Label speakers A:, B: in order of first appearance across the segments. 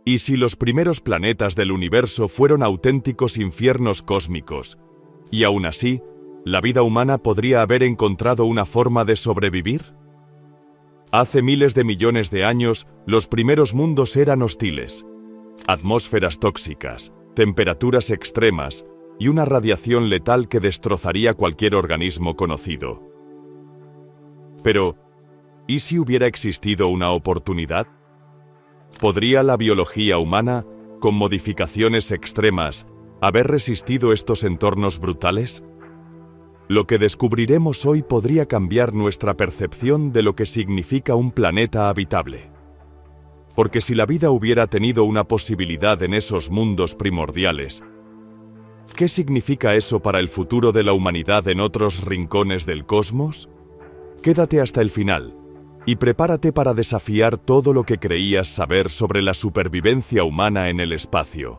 A: ¿Y si los primeros planetas del universo fueron auténticos infiernos cósmicos, y aún así, la vida humana podría haber encontrado una forma de sobrevivir? Hace miles de millones de años, los primeros mundos eran hostiles. Atmósferas tóxicas, temperaturas extremas y una radiación letal que destrozaría cualquier organismo conocido. Pero, ¿y si hubiera existido una oportunidad? ¿Podría la biología humana, con modificaciones extremas, haber resistido estos entornos brutales? Lo que descubriremos hoy podría cambiar nuestra percepción de lo que significa un planeta habitable. Porque si la vida hubiera tenido una posibilidad en esos mundos primordiales, ¿qué significa eso para el futuro de la humanidad en otros rincones del cosmos? Quédate hasta el final y prepárate para desafiar todo lo que creías saber sobre la supervivencia humana en el espacio.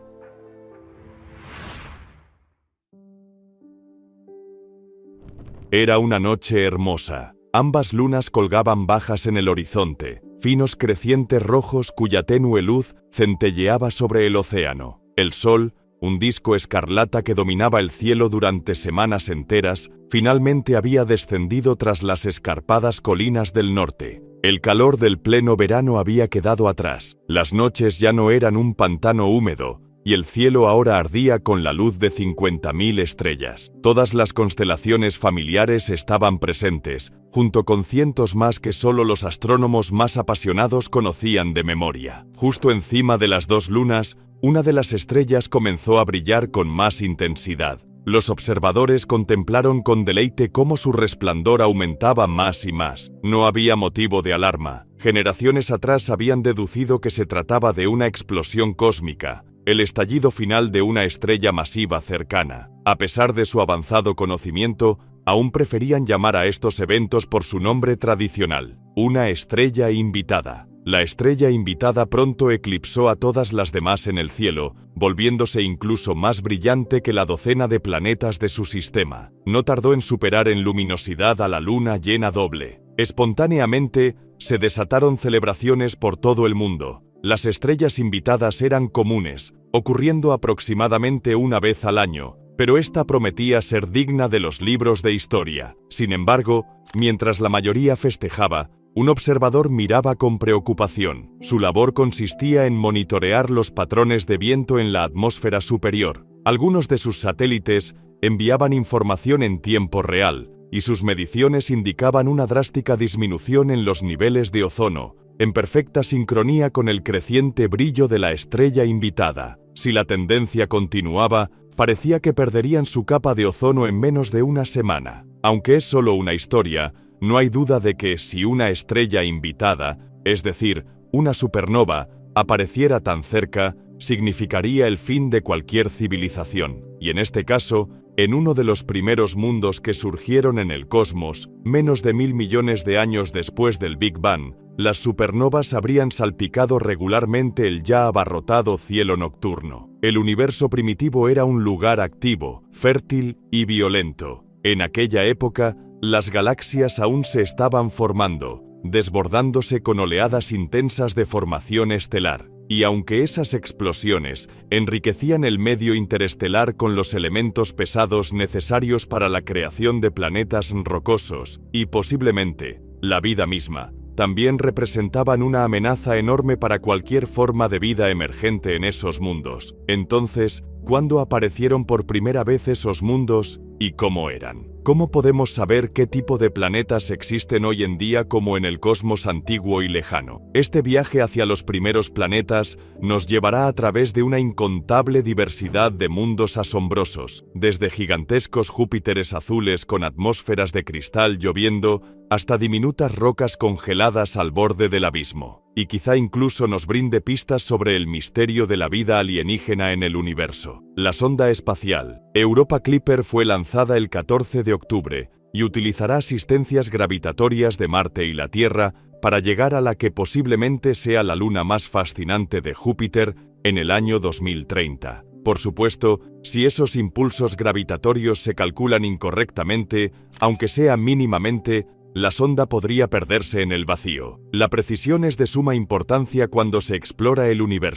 A: Era una noche hermosa. Ambas lunas colgaban bajas en el horizonte, finos crecientes rojos cuya tenue luz centelleaba sobre el océano. El sol, un disco escarlata que dominaba el cielo durante semanas enteras, finalmente había descendido tras las escarpadas colinas del norte. El calor del pleno verano había quedado atrás. Las noches ya no eran un pantano húmedo, y el cielo ahora ardía con la luz de 50.000 estrellas. Todas las constelaciones familiares estaban presentes, junto con cientos más que solo los astrónomos más apasionados conocían de memoria. Justo encima de las dos lunas, una de las estrellas comenzó a brillar con más intensidad. Los observadores contemplaron con deleite cómo su resplandor aumentaba más y más. No había motivo de alarma. Generaciones atrás habían deducido que se trataba de una explosión cósmica, el estallido final de una estrella masiva cercana. A pesar de su avanzado conocimiento, aún preferían llamar a estos eventos por su nombre tradicional: una estrella invitada. La estrella invitada pronto eclipsó a todas las demás en el cielo, volviéndose incluso más brillante que la docena de planetas de su sistema. No tardó en superar en luminosidad a la luna llena doble. Espontáneamente, se desataron celebraciones por todo el mundo. Las estrellas invitadas eran comunes, ocurriendo aproximadamente una vez al año, pero esta prometía ser digna de los libros de historia. Sin embargo, mientras la mayoría festejaba, un observador miraba con preocupación. Su labor consistía en monitorear los patrones de viento en la atmósfera superior. Algunos de sus satélites enviaban información en tiempo real, y sus mediciones indicaban una drástica disminución en los niveles de ozono, en perfecta sincronía con el creciente brillo de la estrella invitada. Si la tendencia continuaba, parecía que perderían su capa de ozono en menos de una semana. Aunque es solo una historia, no hay duda de que si una estrella invitada, es decir, una supernova, apareciera tan cerca, significaría el fin de cualquier civilización. Y en este caso, en uno de los primeros mundos que surgieron en el cosmos, menos de 1.000 millones de años después del Big Bang, las supernovas habrían salpicado regularmente el ya abarrotado cielo nocturno. El universo primitivo era un lugar activo, fértil y violento. En aquella época, las galaxias aún se estaban formando, desbordándose con oleadas intensas de formación estelar. Y aunque esas explosiones enriquecían el medio interestelar con los elementos pesados necesarios para la creación de planetas rocosos, y posiblemente la vida misma, también representaban una amenaza enorme para cualquier forma de vida emergente en esos mundos. Entonces, ¿cuándo aparecieron por primera vez esos mundos y cómo eran? ¿Cómo podemos saber qué tipo de planetas existen hoy en día como en el cosmos antiguo y lejano? Este viaje hacia los primeros planetas nos llevará a través de una incontable diversidad de mundos asombrosos, desde gigantescos Júpiteres azules con atmósferas de cristal lloviendo, hasta diminutas rocas congeladas al borde del abismo. Y quizá incluso nos brinde pistas sobre el misterio de la vida alienígena en el universo. La sonda espacial Europa Clipper fue lanzada el 14 de octubre y utilizará asistencias gravitatorias de Marte y la Tierra para llegar a la que posiblemente sea la luna más fascinante de Júpiter en el año 2030. Por supuesto, si esos impulsos gravitatorios se calculan incorrectamente, aunque sea mínimamente, la sonda podría perderse en el vacío. La precisión es de suma importancia cuando se explora el universo.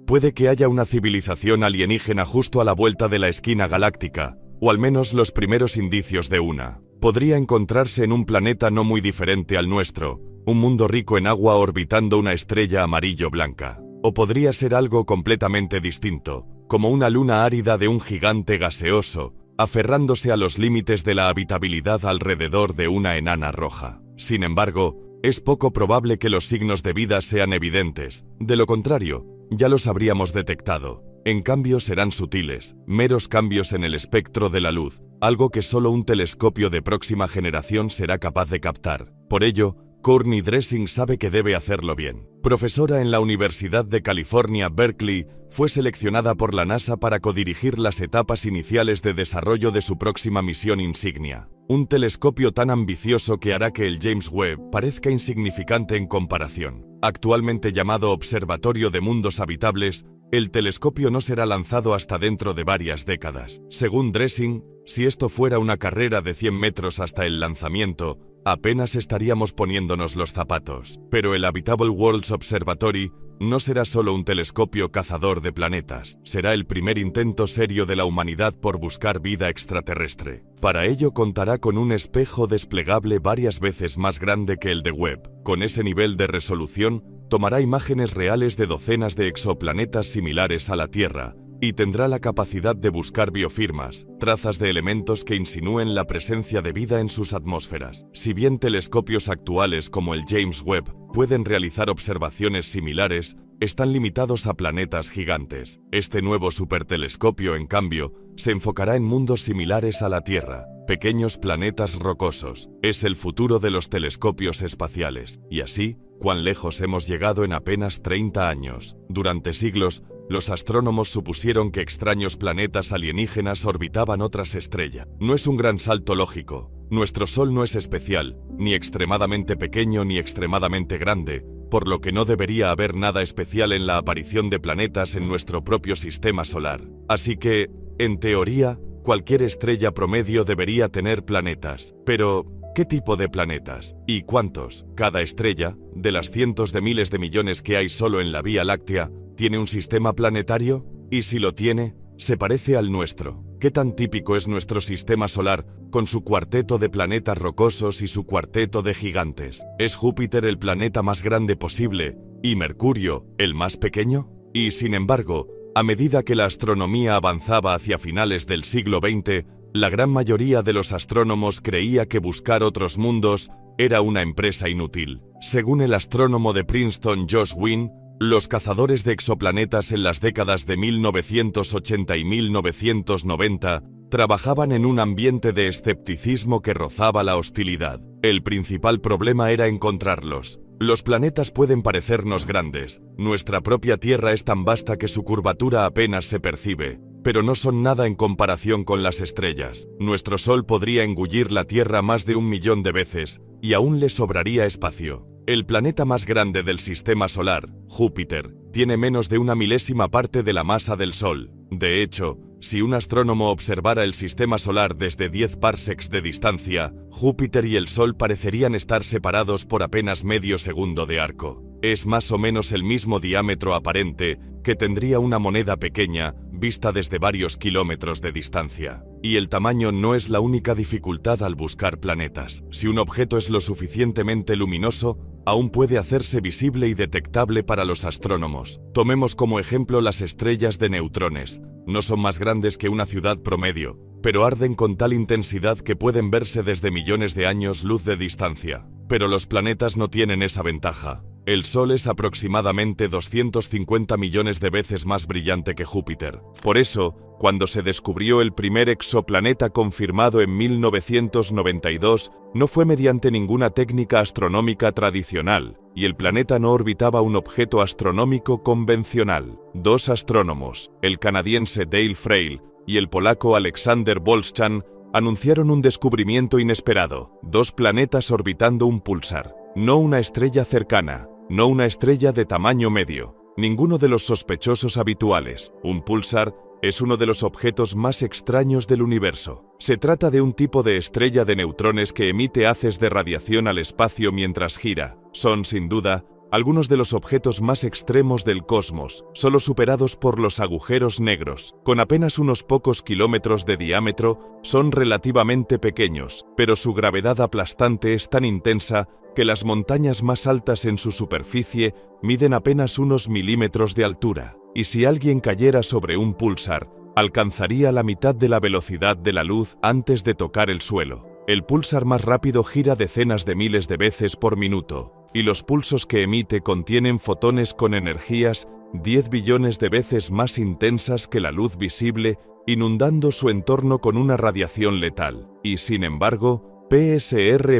A: Puede que haya una civilización alienígena justo a la vuelta de la esquina galáctica, o al menos los primeros indicios de una. Podría encontrarse en un planeta no muy diferente al nuestro, un mundo rico en agua orbitando una estrella amarillo-blanca. O podría ser algo completamente distinto, como una luna árida de un gigante gaseoso, aferrándose a los límites de la habitabilidad alrededor de una enana roja. Sin embargo, es poco probable que los signos de vida sean evidentes, de lo contrario, ya los habríamos detectado. En cambio serán sutiles, meros cambios en el espectro de la luz, algo que solo un telescopio de próxima generación será capaz de captar. Por ello, Courtney Dressing sabe que debe hacerlo bien. Profesora en la Universidad de California, Berkeley, fue seleccionada por la NASA para codirigir las etapas iniciales de desarrollo de su próxima misión insignia. Un telescopio tan ambicioso que hará que el James Webb parezca insignificante en comparación. Actualmente llamado Observatorio de Mundos Habitables, el telescopio no será lanzado hasta dentro de varias décadas. Según Dressing, si esto fuera una carrera de 100 metros hasta el lanzamiento, apenas estaríamos poniéndonos los zapatos. Pero el Habitable Worlds Observatory no será solo un telescopio cazador de planetas, será el primer intento serio de la humanidad por buscar vida extraterrestre. Para ello contará con un espejo desplegable varias veces más grande que el de Webb. Con ese nivel de resolución, tomará imágenes reales de docenas de exoplanetas similares a la Tierra, y tendrá la capacidad de buscar biofirmas, trazas de elementos que insinúen la presencia de vida en sus atmósferas. Si bien telescopios actuales como el James Webb pueden realizar observaciones similares, están limitados a planetas gigantes. Este nuevo supertelescopio, en cambio, se enfocará en mundos similares a la Tierra, pequeños planetas rocosos. Es el futuro de los telescopios espaciales. Y así, cuán lejos hemos llegado en apenas 30 años. Durante siglos, los astrónomos supusieron que extraños planetas alienígenas orbitaban otras estrellas. No es un gran salto lógico. Nuestro Sol no es especial, ni extremadamente pequeño ni extremadamente grande, por lo que no debería haber nada especial en la aparición de planetas en nuestro propio sistema solar. Así que, en teoría, cualquier estrella promedio debería tener planetas. Pero, ¿qué tipo de planetas? ¿Y cuántos? Cada estrella, de las cientos de miles de millones que hay solo en la Vía Láctea, ¿tiene un sistema planetario? Y si lo tiene, ¿se parece al nuestro? ¿Qué tan típico es nuestro sistema solar, con su cuarteto de planetas rocosos y su cuarteto de gigantes? ¿Es Júpiter el planeta más grande posible, y Mercurio el más pequeño? Y sin embargo, a medida que la astronomía avanzaba hacia finales del siglo XX, la gran mayoría de los astrónomos creía que buscar otros mundos era una empresa inútil. Según el astrónomo de Princeton Josh Wynne, los cazadores de exoplanetas en las décadas de 1980 y 1990 trabajaban en un ambiente de escepticismo que rozaba la hostilidad. El principal problema era encontrarlos. Los planetas pueden parecernos grandes, nuestra propia Tierra es tan vasta que su curvatura apenas se percibe, pero no son nada en comparación con las estrellas. Nuestro Sol podría engullir la Tierra más de 1 millón de veces, y aún le sobraría espacio. El planeta más grande del sistema solar, Júpiter, tiene menos de 1/1000ª parte de la masa del Sol. De hecho, si un astrónomo observara el sistema solar desde 10 parsecs de distancia, Júpiter y el Sol parecerían estar separados por apenas medio segundo de arco. Es más o menos el mismo diámetro aparente que tendría una moneda pequeña, vista desde varios kilómetros de distancia. Y el tamaño no es la única dificultad al buscar planetas. Si un objeto es lo suficientemente luminoso, aún puede hacerse visible y detectable para los astrónomos. Tomemos como ejemplo las estrellas de neutrones. No son más grandes que una ciudad promedio, pero arden con tal intensidad que pueden verse desde millones de años luz de distancia. Pero los planetas no tienen esa ventaja. El Sol es aproximadamente 250 millones de veces más brillante que Júpiter. Por eso, cuando se descubrió el primer exoplaneta confirmado en 1992, no fue mediante ninguna técnica astronómica tradicional, y el planeta no orbitaba un objeto astronómico convencional. Dos astrónomos, el canadiense Dale Frail y el polaco Alexander Bolszczan, anunciaron un descubrimiento inesperado: 2 planetas orbitando un púlsar. No una estrella cercana, no una estrella de tamaño medio, ninguno de los sospechosos habituales. Un púlsar es uno de los objetos más extraños del universo. Se trata de un tipo de estrella de neutrones que emite haces de radiación al espacio mientras gira. Son, sin duda, algunos de los objetos más extremos del cosmos, solo superados por los agujeros negros. Con apenas unos pocos kilómetros de diámetro, son relativamente pequeños, pero su gravedad aplastante es tan intensa que las montañas más altas en su superficie miden apenas unos milímetros de altura, y si alguien cayera sobre un púlsar, alcanzaría la mitad de la velocidad de la luz antes de tocar el suelo. El púlsar más rápido gira decenas de miles de veces por minuto, y los pulsos que emite contienen fotones con energías 10 billones de veces más intensas que la luz visible, inundando su entorno con una radiación letal. Y sin embargo, PSR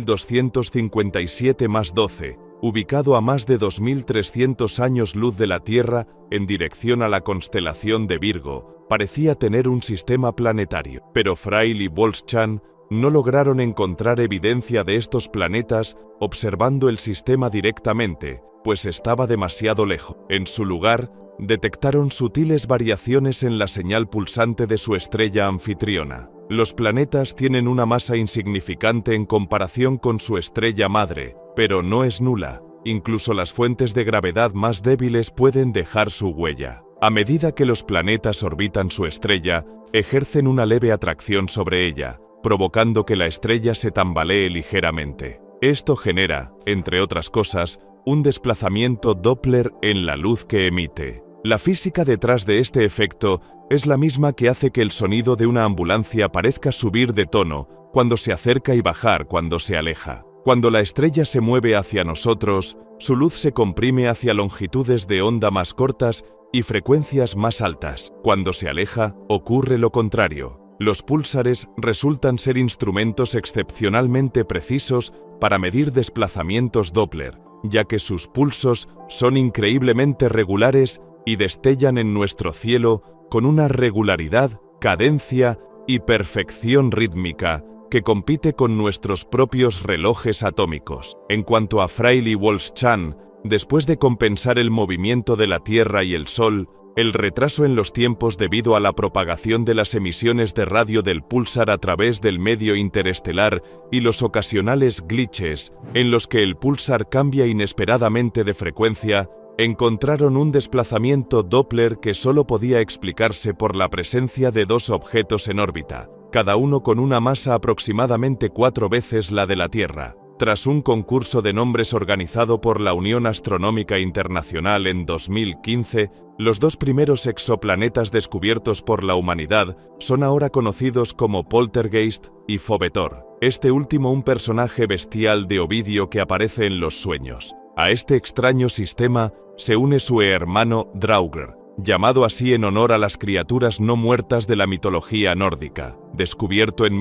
A: B1257+12, ubicado a más de 2300 años luz de la Tierra en dirección a la constelación de Virgo, parecía tener un sistema planetario. Pero Frail y Wolfschan no lograron encontrar evidencia de estos planetas observando el sistema directamente, pues estaba demasiado lejos. En su lugar, detectaron sutiles variaciones en la señal pulsante de su estrella anfitriona. Los planetas tienen una masa insignificante en comparación con su estrella madre, pero no es nula. Incluso las fuentes de gravedad más débiles pueden dejar su huella. A medida que los planetas orbitan su estrella, ejercen una leve atracción sobre ella, provocando que la estrella se tambalee ligeramente. Esto genera, entre otras cosas, un desplazamiento Doppler en la luz que emite. La física detrás de este efecto es la misma que hace que el sonido de una ambulancia parezca subir de tono cuando se acerca y bajar cuando se aleja. Cuando la estrella se mueve hacia nosotros, su luz se comprime hacia longitudes de onda más cortas y frecuencias más altas. Cuando se aleja, ocurre lo contrario. Los púlsares resultan ser instrumentos excepcionalmente precisos para medir desplazamientos Doppler, ya que sus pulsos son increíblemente regulares y destellan en nuestro cielo con una regularidad, cadencia y perfección rítmica que compite con nuestros propios relojes atómicos. En cuanto a Frail y Wolfschan, después de compensar el movimiento de la Tierra y el Sol, el retraso en los tiempos debido a la propagación de las emisiones de radio del púlsar a través del medio interestelar y los ocasionales glitches en los que el púlsar cambia inesperadamente de frecuencia, encontraron un desplazamiento Doppler que solo podía explicarse por la presencia de dos objetos en órbita, cada uno con una masa aproximadamente 4 veces la de la Tierra. Tras un concurso de nombres organizado por la Unión Astronómica Internacional en 2015, los dos primeros exoplanetas descubiertos por la humanidad son ahora conocidos como Poltergeist y Fobetor, este último un personaje bestial de Ovidio que aparece en los sueños. A este extraño sistema se une su hermano Draugr, llamado así en honor a las criaturas no muertas de la mitología nórdica, descubierto en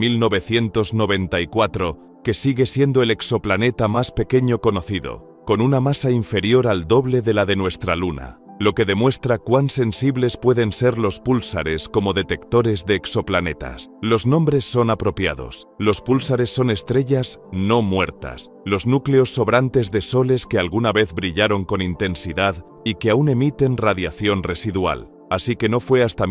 A: 1994, que sigue siendo el exoplaneta más pequeño conocido, con una masa inferior al doble de la de nuestra Luna, lo que demuestra cuán sensibles pueden ser los púlsares como detectores de exoplanetas. Los nombres son apropiados. Los púlsares son estrellas no muertas, los núcleos sobrantes de soles que alguna vez brillaron con intensidad y que aún emiten radiación residual. Así que no fue hasta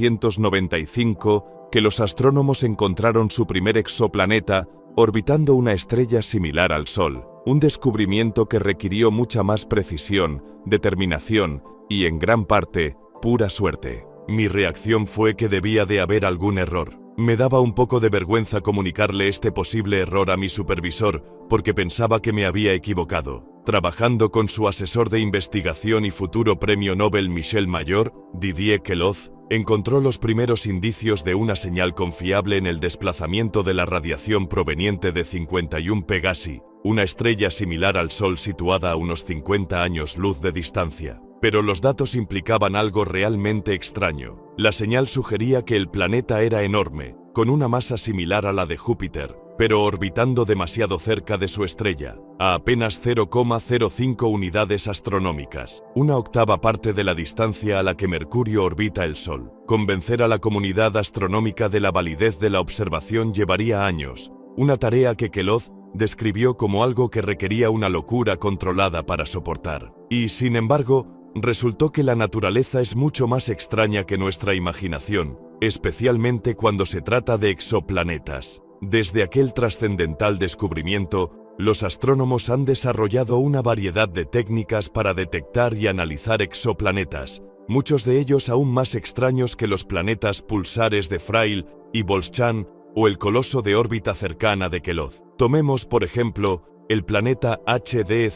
A: 1995 que los astrónomos encontraron su primer exoplaneta orbitando una estrella similar al Sol, un descubrimiento que requirió mucha más precisión, determinación y, en gran parte, pura suerte. Mi reacción fue que debía de haber algún error. Me daba un poco de vergüenza comunicarle este posible error a mi supervisor porque pensaba que me había equivocado. Trabajando con su asesor de investigación y futuro premio Nobel Michel Mayor, Didier Queloz, encontró los primeros indicios de una señal confiable en el desplazamiento de la radiación proveniente de 51 Pegasi, una estrella similar al Sol situada a unos 50 años luz de distancia. Pero los datos implicaban algo realmente extraño. La señal sugería que el planeta era enorme, con una masa similar a la de Júpiter, pero orbitando demasiado cerca de su estrella, a apenas 0,05 unidades astronómicas, una octava parte de la distancia a la que Mercurio orbita el Sol. Convencer a la comunidad astronómica de la validez de la observación llevaría años, una tarea que Queloz describió como algo que requería una locura controlada para soportar. Y, sin embargo, resultó que la naturaleza es mucho más extraña que nuestra imaginación, especialmente cuando se trata de exoplanetas. Desde aquel trascendental descubrimiento, Los astrónomos han desarrollado una variedad de técnicas para detectar y analizar exoplanetas, muchos de ellos aún más extraños que los planetas pulsares de Frail y Volschan o el coloso de órbita cercana de Queloz. Tomemos, por ejemplo, el planeta HD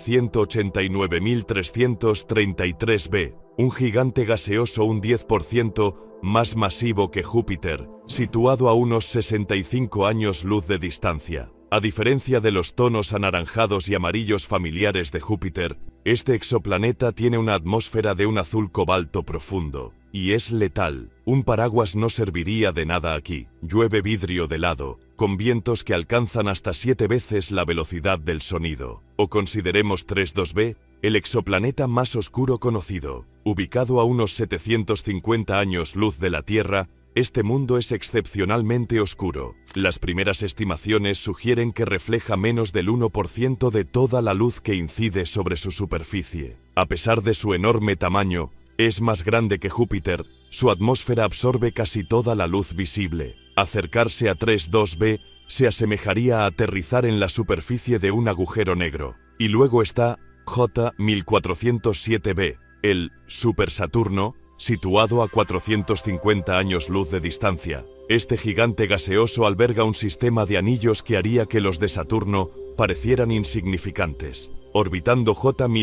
A: 189333b, un gigante gaseoso un 10% más masivo que Júpiter, situado a unos 65 años luz de distancia. A diferencia de los tonos anaranjados y amarillos familiares de Júpiter, este exoplaneta tiene una atmósfera de un azul cobalto profundo, y es letal. Un paraguas no serviría de nada aquí. Llueve vidrio de helado, con vientos que alcanzan hasta 7 veces la velocidad del sonido. O consideremos 32b, el exoplaneta más oscuro conocido. Ubicado a unos 750 años luz de la Tierra, este mundo es excepcionalmente oscuro. Las primeras estimaciones sugieren que refleja menos del 1% de toda la luz que incide sobre su superficie. A pesar de su enorme tamaño, es más grande que Júpiter, su atmósfera absorbe casi toda la luz visible. Acercarse a 32b se asemejaría a aterrizar en la superficie de un agujero negro. Y luego está J1407b, el Super Saturno, situado a 450 años luz de distancia. Este gigante gaseoso alberga un sistema de anillos que haría que los de Saturno parecieran insignificantes. Orbitando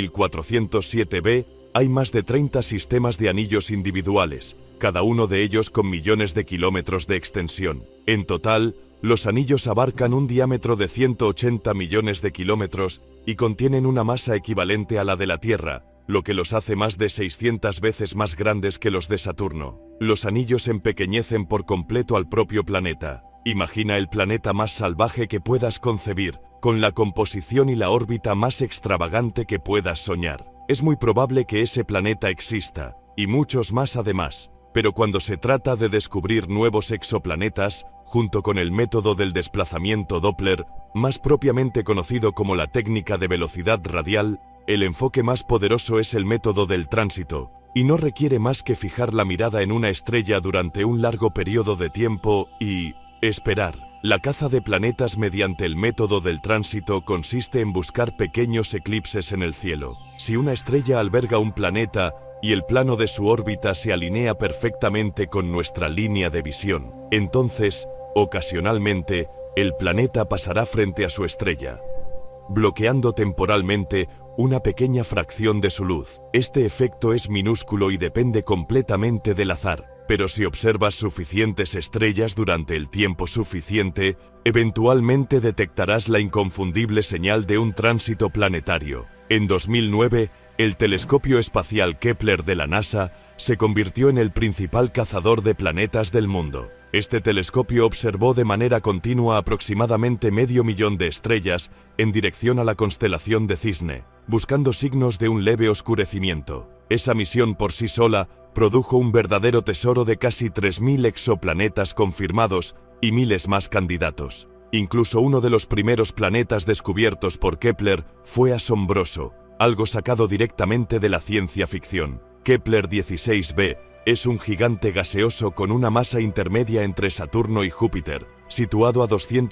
A: J1407b, hay más de 30 sistemas de anillos individuales, cada uno de ellos con millones de kilómetros de extensión. En total, los anillos abarcan un diámetro de 180 millones de kilómetros y contienen una masa equivalente a la de la Tierra, lo que los hace más de 600 veces más grandes que los de Saturno. Los anillos empequeñecen por completo al propio planeta. Imagina el planeta más salvaje que puedas concebir, con la composición y la órbita más extravagante que puedas soñar. Es muy probable que ese planeta exista, y muchos más además, pero cuando se trata de descubrir nuevos exoplanetas, junto con el método del desplazamiento Doppler, más propiamente conocido como la técnica de velocidad radial, el enfoque más poderoso es el método del tránsito, y no requiere más que fijar la mirada en una estrella durante un largo periodo de tiempo y esperar. La caza de planetas mediante el método del tránsito consiste en buscar pequeños eclipses en el cielo. Si una estrella alberga un planeta y el plano de su órbita se alinea perfectamente con nuestra línea de visión, entonces, ocasionalmente, el planeta pasará frente a su estrella, bloqueando temporalmente una pequeña fracción de su luz. Este efecto es minúsculo y depende completamente del azar, pero si observas suficientes estrellas durante el tiempo suficiente, eventualmente detectarás la inconfundible señal de un tránsito planetario. En 2009, el telescopio espacial Kepler de la NASA se convirtió en el principal cazador de planetas del mundo. Este telescopio observó de manera continua aproximadamente 500.000 de estrellas en dirección a la constelación de Cisne, buscando signos de un leve oscurecimiento. Esa misión por sí sola produjo un verdadero tesoro de casi 3.000 exoplanetas confirmados y miles más candidatos. Incluso uno de los primeros planetas descubiertos por Kepler fue asombroso, algo sacado directamente de la ciencia ficción. Kepler 16b es un gigante gaseoso con una masa intermedia entre Saturno y Júpiter, situado a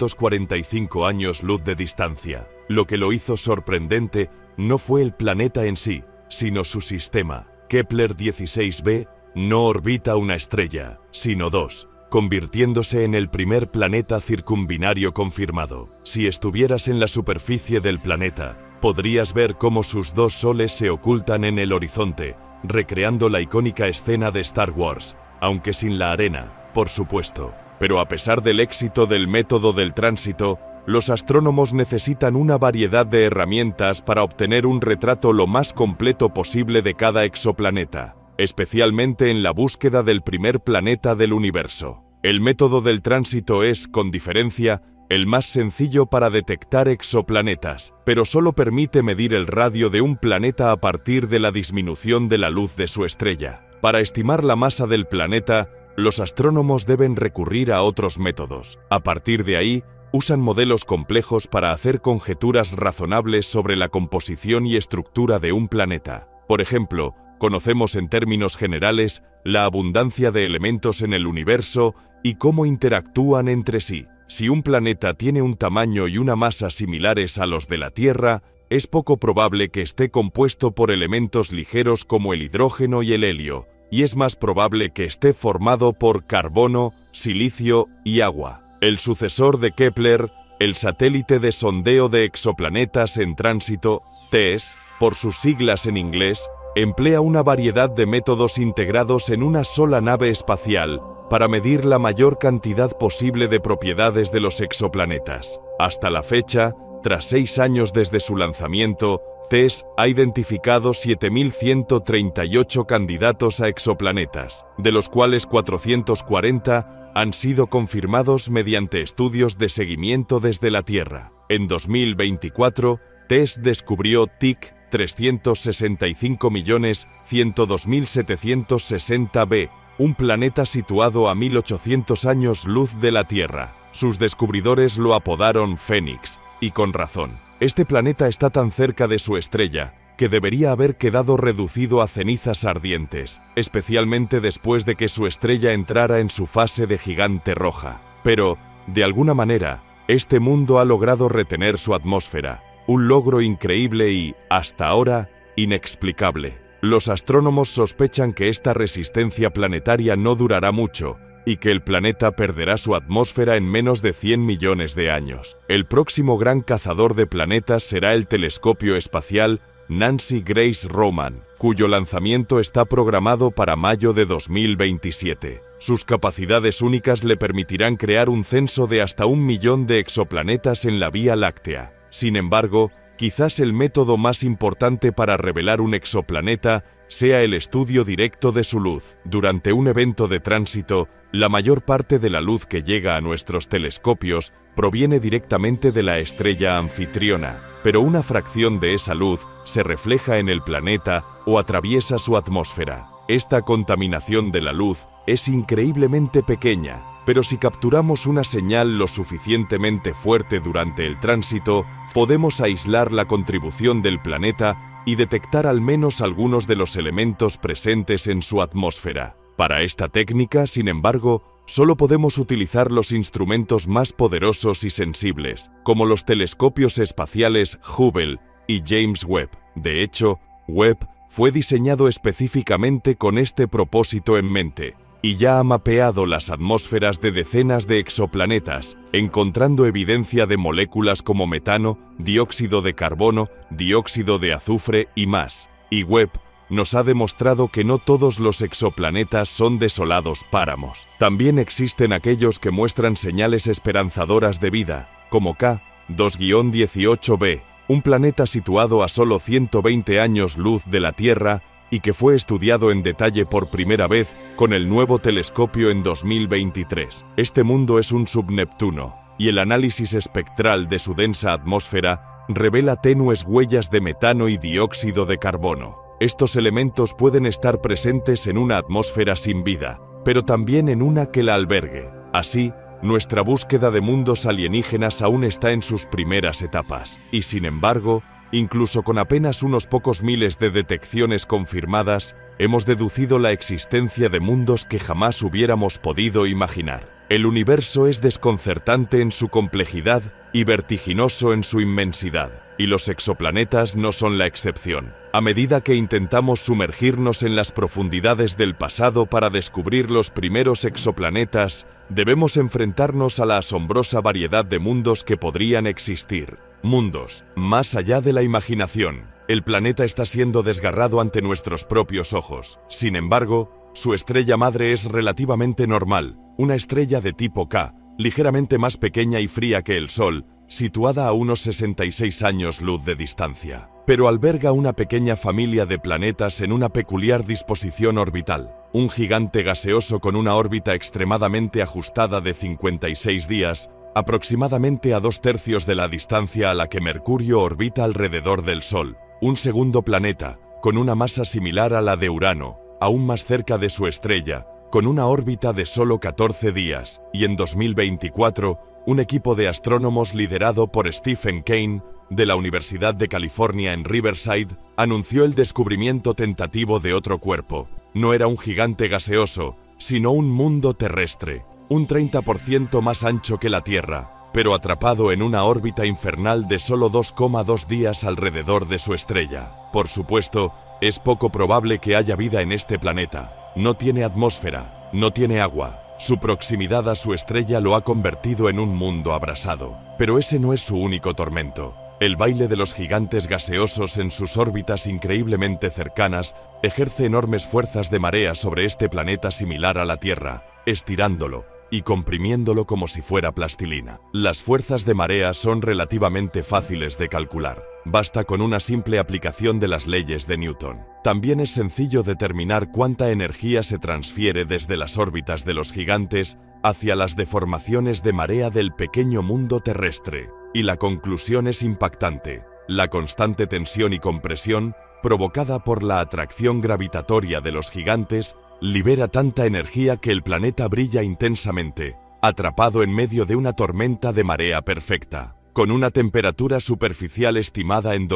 A: 245 años luz de distancia. Lo que lo hizo sorprendente no fue el planeta en sí, sino su sistema. Kepler 16b no orbita una estrella, sino dos, convirtiéndose en el primer planeta circumbinario confirmado. Si estuvieras en la superficie del planeta, podrías ver cómo sus dos soles se ocultan en el horizonte, recreando la icónica escena de Star Wars, aunque sin la arena, por supuesto. Pero a pesar del éxito del método del tránsito, los astrónomos necesitan una variedad de herramientas para obtener un retrato lo más completo posible de cada exoplaneta, especialmente en la búsqueda del primer planeta del universo. El método del tránsito es, con diferencia, el más sencillo para detectar exoplanetas, pero solo permite medir el radio de un planeta a partir de la disminución de la luz de su estrella. Para estimar la masa del planeta, los astrónomos deben recurrir a otros métodos. A partir de ahí, usan modelos complejos para hacer conjeturas razonables sobre la composición y estructura de un planeta. Por ejemplo, conocemos en términos generales la abundancia de elementos en el universo y cómo interactúan entre sí. Si un planeta tiene un tamaño y una masa similares a los de la Tierra, es poco probable que esté compuesto por elementos ligeros como el hidrógeno y el helio, y es más probable que esté formado por carbono, silicio y agua. El sucesor de Kepler, el satélite de sondeo de exoplanetas en tránsito, TESS, por sus siglas en inglés, emplea una variedad de métodos integrados en una sola nave espacial para medir la mayor cantidad posible de propiedades de los exoplanetas. Hasta la fecha, tras 6 años desde su lanzamiento, TESS ha identificado 7.138 candidatos a exoplanetas, de los cuales 440 han sido confirmados mediante estudios de seguimiento desde la Tierra. En 2024, TESS descubrió TIC 365.102.760b, un planeta situado a 1.800 años luz de la Tierra. Sus descubridores lo apodaron Fénix, y con razón. Este planeta está tan cerca de su estrella que debería haber quedado reducido a cenizas ardientes, especialmente después de que su estrella entrara en su fase de gigante roja. Pero, de alguna manera, este mundo ha logrado retener su atmósfera, un logro increíble y, hasta ahora, inexplicable. Los astrónomos sospechan que esta resistencia planetaria no durará mucho, y que el planeta perderá su atmósfera en menos de 100 millones de años. El próximo gran cazador de planetas será el telescopio espacial Nancy Grace Roman, cuyo lanzamiento está programado para mayo de 2027. Sus capacidades únicas le permitirán crear un censo de hasta 1 millón de exoplanetas en la Vía Láctea. Sin embargo, quizás el método más importante para revelar un exoplaneta sea el estudio directo de su luz. Durante un evento de tránsito, la mayor parte de la luz que llega a nuestros telescopios proviene directamente de la estrella anfitriona, pero una fracción de esa luz se refleja en el planeta o atraviesa su atmósfera. Esta contaminación de la luz es increíblemente pequeña, pero si capturamos una señal lo suficientemente fuerte durante el tránsito, podemos aislar la contribución del planeta y detectar al menos algunos de los elementos presentes en su atmósfera. Para esta técnica, sin embargo, solo podemos utilizar los instrumentos más poderosos y sensibles, como los telescopios espaciales Hubble y James Webb. De hecho, Webb fue diseñado específicamente con este propósito en mente, y ya ha mapeado las atmósferas de decenas de exoplanetas, encontrando evidencia de moléculas como metano, dióxido de carbono, dióxido de azufre y más. Y Webb nos ha demostrado que no todos los exoplanetas son desolados páramos. También existen aquellos que muestran señales esperanzadoras de vida, como K2-18b, un planeta situado a solo 120 años luz de la Tierra y que fue estudiado en detalle por primera vez con el nuevo telescopio en 2023. Este mundo es un subneptuno, y el análisis espectral de su densa atmósfera revela tenues huellas de metano y dióxido de carbono. Estos elementos pueden estar presentes en una atmósfera sin vida, pero también en una que la albergue. Así, nuestra búsqueda de mundos alienígenas aún está en sus primeras etapas, y sin embargo, incluso con apenas unos pocos miles de detecciones confirmadas, hemos deducido la existencia de mundos que jamás hubiéramos podido imaginar. El universo es desconcertante en su complejidad y vertiginoso en su inmensidad, y los exoplanetas no son la excepción. A medida que intentamos sumergirnos en las profundidades del pasado para descubrir los primeros exoplanetas, debemos enfrentarnos a la asombrosa variedad de mundos que podrían existir. Mundos más allá de la imaginación. El planeta está siendo desgarrado ante nuestros propios ojos. Sin embargo, su estrella madre es relativamente normal, una estrella de tipo K, ligeramente más pequeña y fría que el Sol, situada a unos 66 años luz de distancia. Pero alberga una pequeña familia de planetas en una peculiar disposición orbital. Un gigante gaseoso con una órbita extremadamente ajustada de 56 días, aproximadamente a 2/3 de la distancia a la que Mercurio orbita alrededor del Sol. Un segundo planeta, con una masa similar a la de Urano, aún más cerca de su estrella, con una órbita de solo 14 días, y en 2024, un equipo de astrónomos liderado por Stephen Kane, de la Universidad de California en Riverside, anunció el descubrimiento tentativo de otro cuerpo. No era un gigante gaseoso, sino un mundo terrestre, un 30% más ancho que la Tierra, pero atrapado en una órbita infernal de solo 2,2 días alrededor de su estrella. Por supuesto, es poco probable que haya vida en este planeta. No tiene atmósfera, no tiene agua. Su proximidad a su estrella lo ha convertido en un mundo abrasado. Pero ese no es su único tormento. El baile de los gigantes gaseosos en sus órbitas increíblemente cercanas ejerce enormes fuerzas de marea sobre este planeta similar a la Tierra, estirándolo y comprimiéndolo como si fuera plastilina. Las fuerzas de marea son relativamente fáciles de calcular. Basta con una simple aplicación de las leyes de Newton. También es sencillo determinar cuánta energía se transfiere desde las órbitas de los gigantes hacia las deformaciones de marea del pequeño mundo terrestre. Y la conclusión es impactante. La constante tensión y compresión, provocada por la atracción gravitatoria de los gigantes, libera tanta energía que el planeta brilla intensamente, atrapado en medio de una tormenta de marea perfecta. Con una temperatura superficial estimada en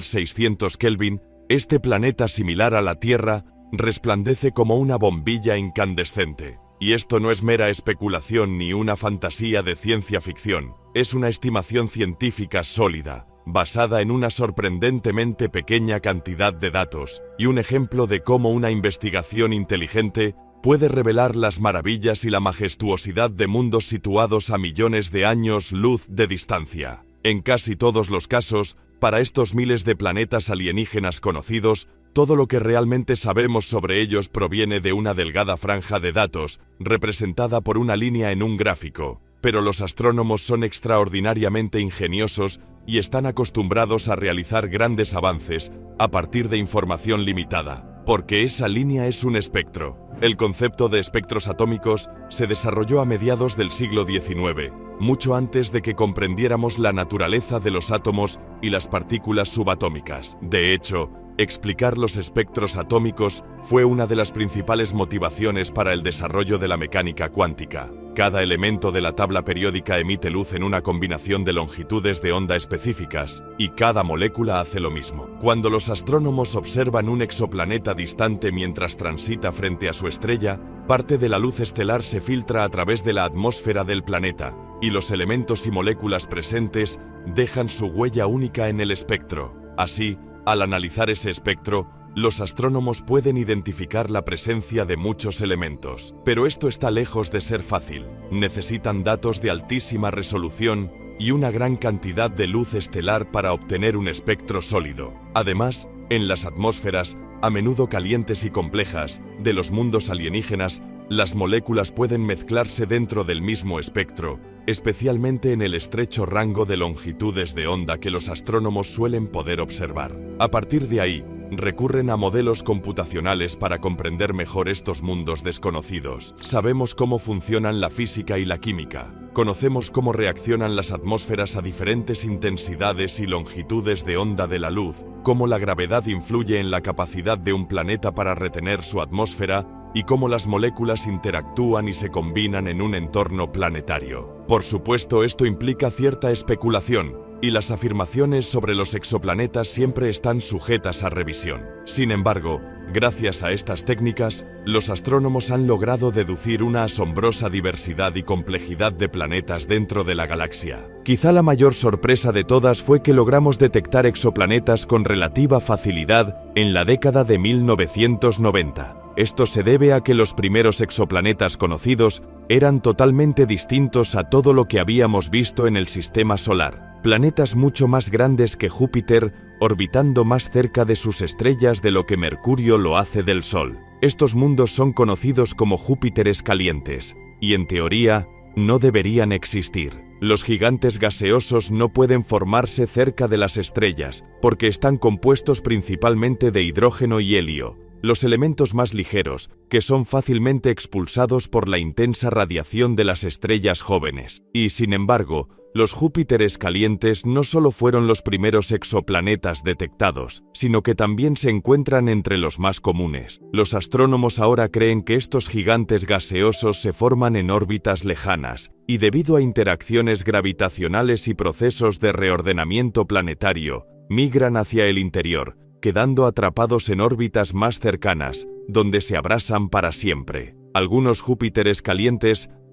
A: 2600 Kelvin, este planeta similar a la Tierra resplandece como una bombilla incandescente. Y esto no es mera especulación ni una fantasía de ciencia ficción, es una estimación científica sólida, basada en una sorprendentemente pequeña cantidad de datos, y un ejemplo de cómo una investigación inteligente puede revelar las maravillas y la majestuosidad de mundos situados a millones de años luz de distancia. En casi todos los casos, para estos miles de planetas alienígenas conocidos, todo lo que realmente sabemos sobre ellos proviene de una delgada franja de datos, representada por una línea en un gráfico. Pero los astrónomos son extraordinariamente ingeniosos y están acostumbrados a realizar grandes avances a partir de información limitada, porque esa línea es un espectro. El concepto de espectros atómicos se desarrolló a mediados del siglo XIX, mucho antes de que comprendiéramos la naturaleza de los átomos y las partículas subatómicas. De hecho, explicar los espectros atómicos fue una de las principales motivaciones para el desarrollo de la mecánica cuántica. Cada elemento de la tabla periódica emite luz en una combinación de longitudes de onda específicas, y cada molécula hace lo mismo. Cuando los astrónomos observan un exoplaneta distante mientras transita frente a su estrella, parte de la luz estelar se filtra a través de la atmósfera del planeta, y los elementos y moléculas presentes dejan su huella única en el espectro. Así, al analizar ese espectro, los astrónomos pueden identificar la presencia de muchos elementos. Pero esto está lejos de ser fácil. Necesitan datos de altísima resolución y una gran cantidad de luz estelar para obtener un espectro sólido. Además, en las atmósferas, a menudo calientes y complejas, de los mundos alienígenas, las moléculas pueden mezclarse dentro del mismo espectro, especialmente en el estrecho rango de longitudes de onda que los astrónomos suelen poder observar. A partir de ahí, recurren a modelos computacionales para comprender mejor estos mundos desconocidos. Sabemos cómo funcionan la física y la química. Conocemos cómo reaccionan las atmósferas a diferentes intensidades y longitudes de onda de la luz, cómo la gravedad influye en la capacidad de un planeta para retener su atmósfera y cómo las moléculas interactúan y se combinan en un entorno planetario. Por supuesto, esto implica cierta especulación, y las afirmaciones sobre los exoplanetas siempre están sujetas a revisión. Sin embargo, gracias a estas técnicas, los astrónomos han logrado deducir una asombrosa diversidad y complejidad de planetas dentro de la galaxia. Quizá la mayor sorpresa de todas fue que logramos detectar exoplanetas con relativa facilidad en la década de 1990. Esto se debe a que los primeros exoplanetas conocidos eran totalmente distintos a todo lo que habíamos visto en el sistema solar. Planetas mucho más grandes que Júpiter, orbitando más cerca de sus estrellas de lo que Mercurio lo hace del Sol. Estos mundos son conocidos como Júpiteres calientes, y en teoría, no deberían existir. Los gigantes gaseosos no pueden formarse cerca de las estrellas, porque están compuestos principalmente de hidrógeno y helio, los elementos más ligeros, que son fácilmente expulsados por la intensa radiación de las estrellas jóvenes. Y, sin embargo, los Júpiteres calientes no solo fueron los primeros exoplanetas detectados, sino que también se encuentran entre los más comunes. Los astrónomos ahora creen que estos gigantes gaseosos se forman en órbitas lejanas, y debido a interacciones gravitacionales y procesos de reordenamiento planetario, migran hacia el interior, quedando atrapados en órbitas más cercanas, donde se abrasan para siempre. Algunos Júpiteres calientes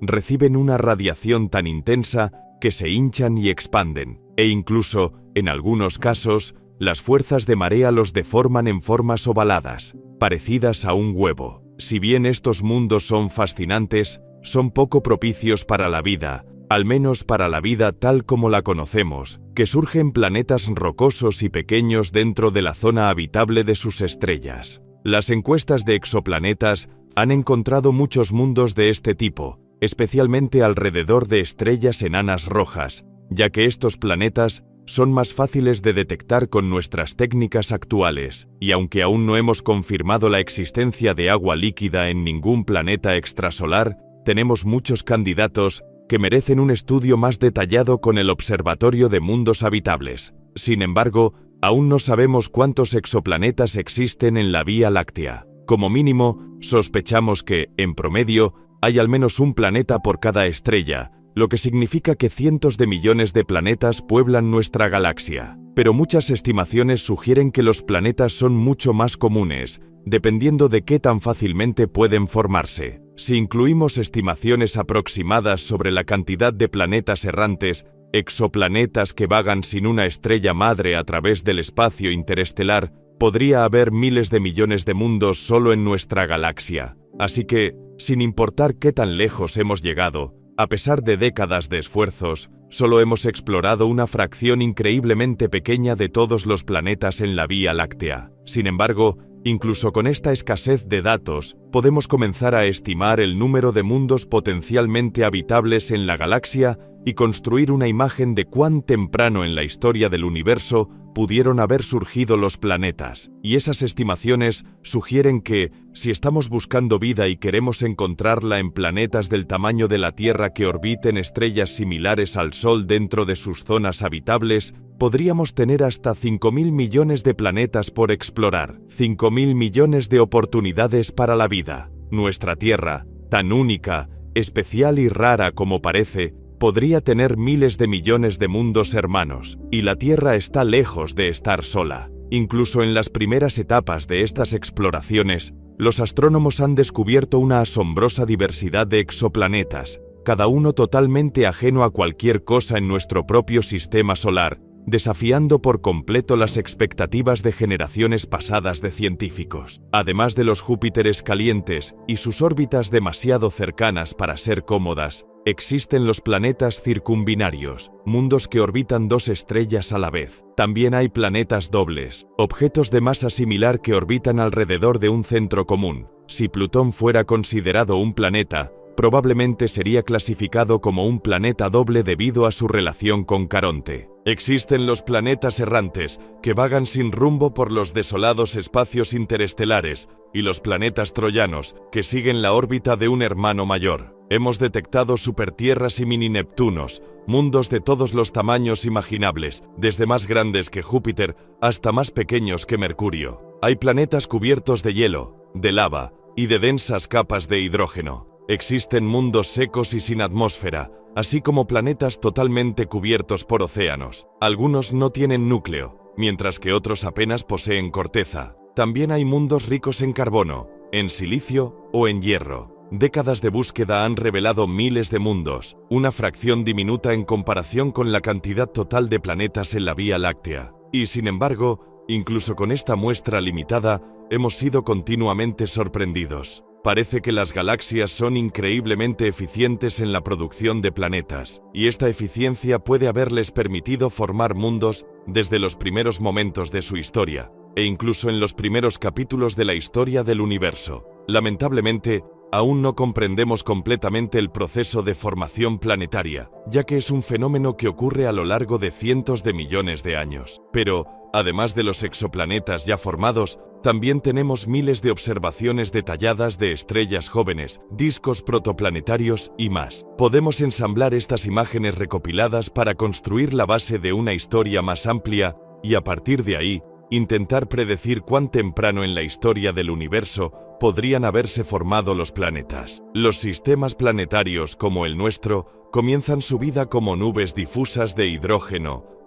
A: reciben una radiación tan intensa que se hinchan y expanden, e incluso, en algunos casos, las fuerzas de marea los deforman en formas ovaladas, parecidas a un huevo. Si bien estos mundos son fascinantes, son poco propicios para la vida, al menos para la vida tal como la conocemos, que surge en planetas rocosos y pequeños dentro de la zona habitable de sus estrellas. Las encuestas de exoplanetas han encontrado muchos mundos de este tipo, especialmente alrededor de estrellas enanas rojas, ya que estos planetas son más fáciles de detectar con nuestras técnicas actuales, y aunque aún no hemos confirmado la existencia de agua líquida en ningún planeta extrasolar, tenemos muchos candidatos que merecen un estudio más detallado con el Observatorio de Mundos Habitables. Sin embargo, aún no sabemos cuántos exoplanetas existen en la Vía Láctea. Como mínimo, sospechamos que, en promedio, hay al menos un planeta por cada estrella, lo que significa que cientos de millones de planetas pueblan nuestra galaxia. Pero muchas estimaciones sugieren que los planetas son mucho más comunes, dependiendo de qué tan fácilmente pueden formarse. Si incluimos estimaciones aproximadas sobre la cantidad de planetas errantes, exoplanetas que vagan sin una estrella madre a través del espacio interestelar, podría haber miles de millones de mundos solo en nuestra galaxia. Así que, sin importar qué tan lejos hemos llegado, a pesar de décadas de esfuerzos, solo hemos explorado una fracción increíblemente pequeña de todos los planetas en la Vía Láctea. Sin embargo, incluso con esta escasez de datos, podemos comenzar a estimar el número de mundos potencialmente habitables en la galaxia y construir una imagen de cuán temprano en la historia del universo pudieron haber surgido los planetas. Y esas estimaciones sugieren que, si estamos buscando vida y queremos encontrarla en planetas del tamaño de la Tierra que orbiten estrellas similares al Sol dentro de sus zonas habitables, podríamos tener hasta 5.000 millones de planetas por explorar, 5.000 millones de oportunidades para la vida. Nuestra Tierra, tan única, especial y rara como parece, podría tener miles de millones de mundos hermanos, y la Tierra está lejos de estar sola. Incluso en las primeras etapas de estas exploraciones, los astrónomos han descubierto una asombrosa diversidad de exoplanetas, cada uno totalmente ajeno a cualquier cosa en nuestro propio sistema solar, desafiando por completo las expectativas de generaciones pasadas de científicos. Además de los Júpiteres calientes y sus órbitas demasiado cercanas para ser cómodas, existen los planetas circumbinarios, mundos que orbitan dos estrellas a la vez. También hay planetas dobles, objetos de masa similar que orbitan alrededor de un centro común. Si Plutón fuera considerado un planeta, probablemente sería clasificado como un planeta doble debido a su relación con Caronte. Existen los planetas errantes, que vagan sin rumbo por los desolados espacios interestelares, y los planetas troyanos, que siguen la órbita de un hermano mayor. Hemos detectado supertierras y mini-Neptunos, mundos de todos los tamaños imaginables, desde más grandes que Júpiter hasta más pequeños que Mercurio. Hay planetas cubiertos de hielo, de lava y de densas capas de hidrógeno. Existen mundos secos y sin atmósfera, así como planetas totalmente cubiertos por océanos. Algunos no tienen núcleo, mientras que otros apenas poseen corteza. También hay mundos ricos en carbono, en silicio o en hierro. Décadas de búsqueda han revelado miles de mundos, una fracción diminuta en comparación con la cantidad total de planetas en la Vía Láctea. Y sin embargo, incluso con esta muestra limitada, hemos sido continuamente sorprendidos. Parece que las galaxias son increíblemente eficientes en la producción de planetas, y esta eficiencia puede haberles permitido formar mundos desde los primeros momentos de su historia, e incluso en los primeros capítulos de la historia del universo. Lamentablemente, aún no comprendemos completamente el proceso de formación planetaria, ya que es un fenómeno que ocurre a lo largo de cientos de millones de años. Pero, además de los exoplanetas ya formados, también tenemos miles de observaciones detalladas de estrellas jóvenes, discos protoplanetarios y más. Podemos ensamblar estas imágenes recopiladas para construir la base de una historia más amplia y, a partir de ahí, intentar predecir cuán temprano en la historia del universo podrían haberse formado los planetas. Los sistemas planetarios como el nuestro comienzan su vida como nubes difusas de hidrógeno,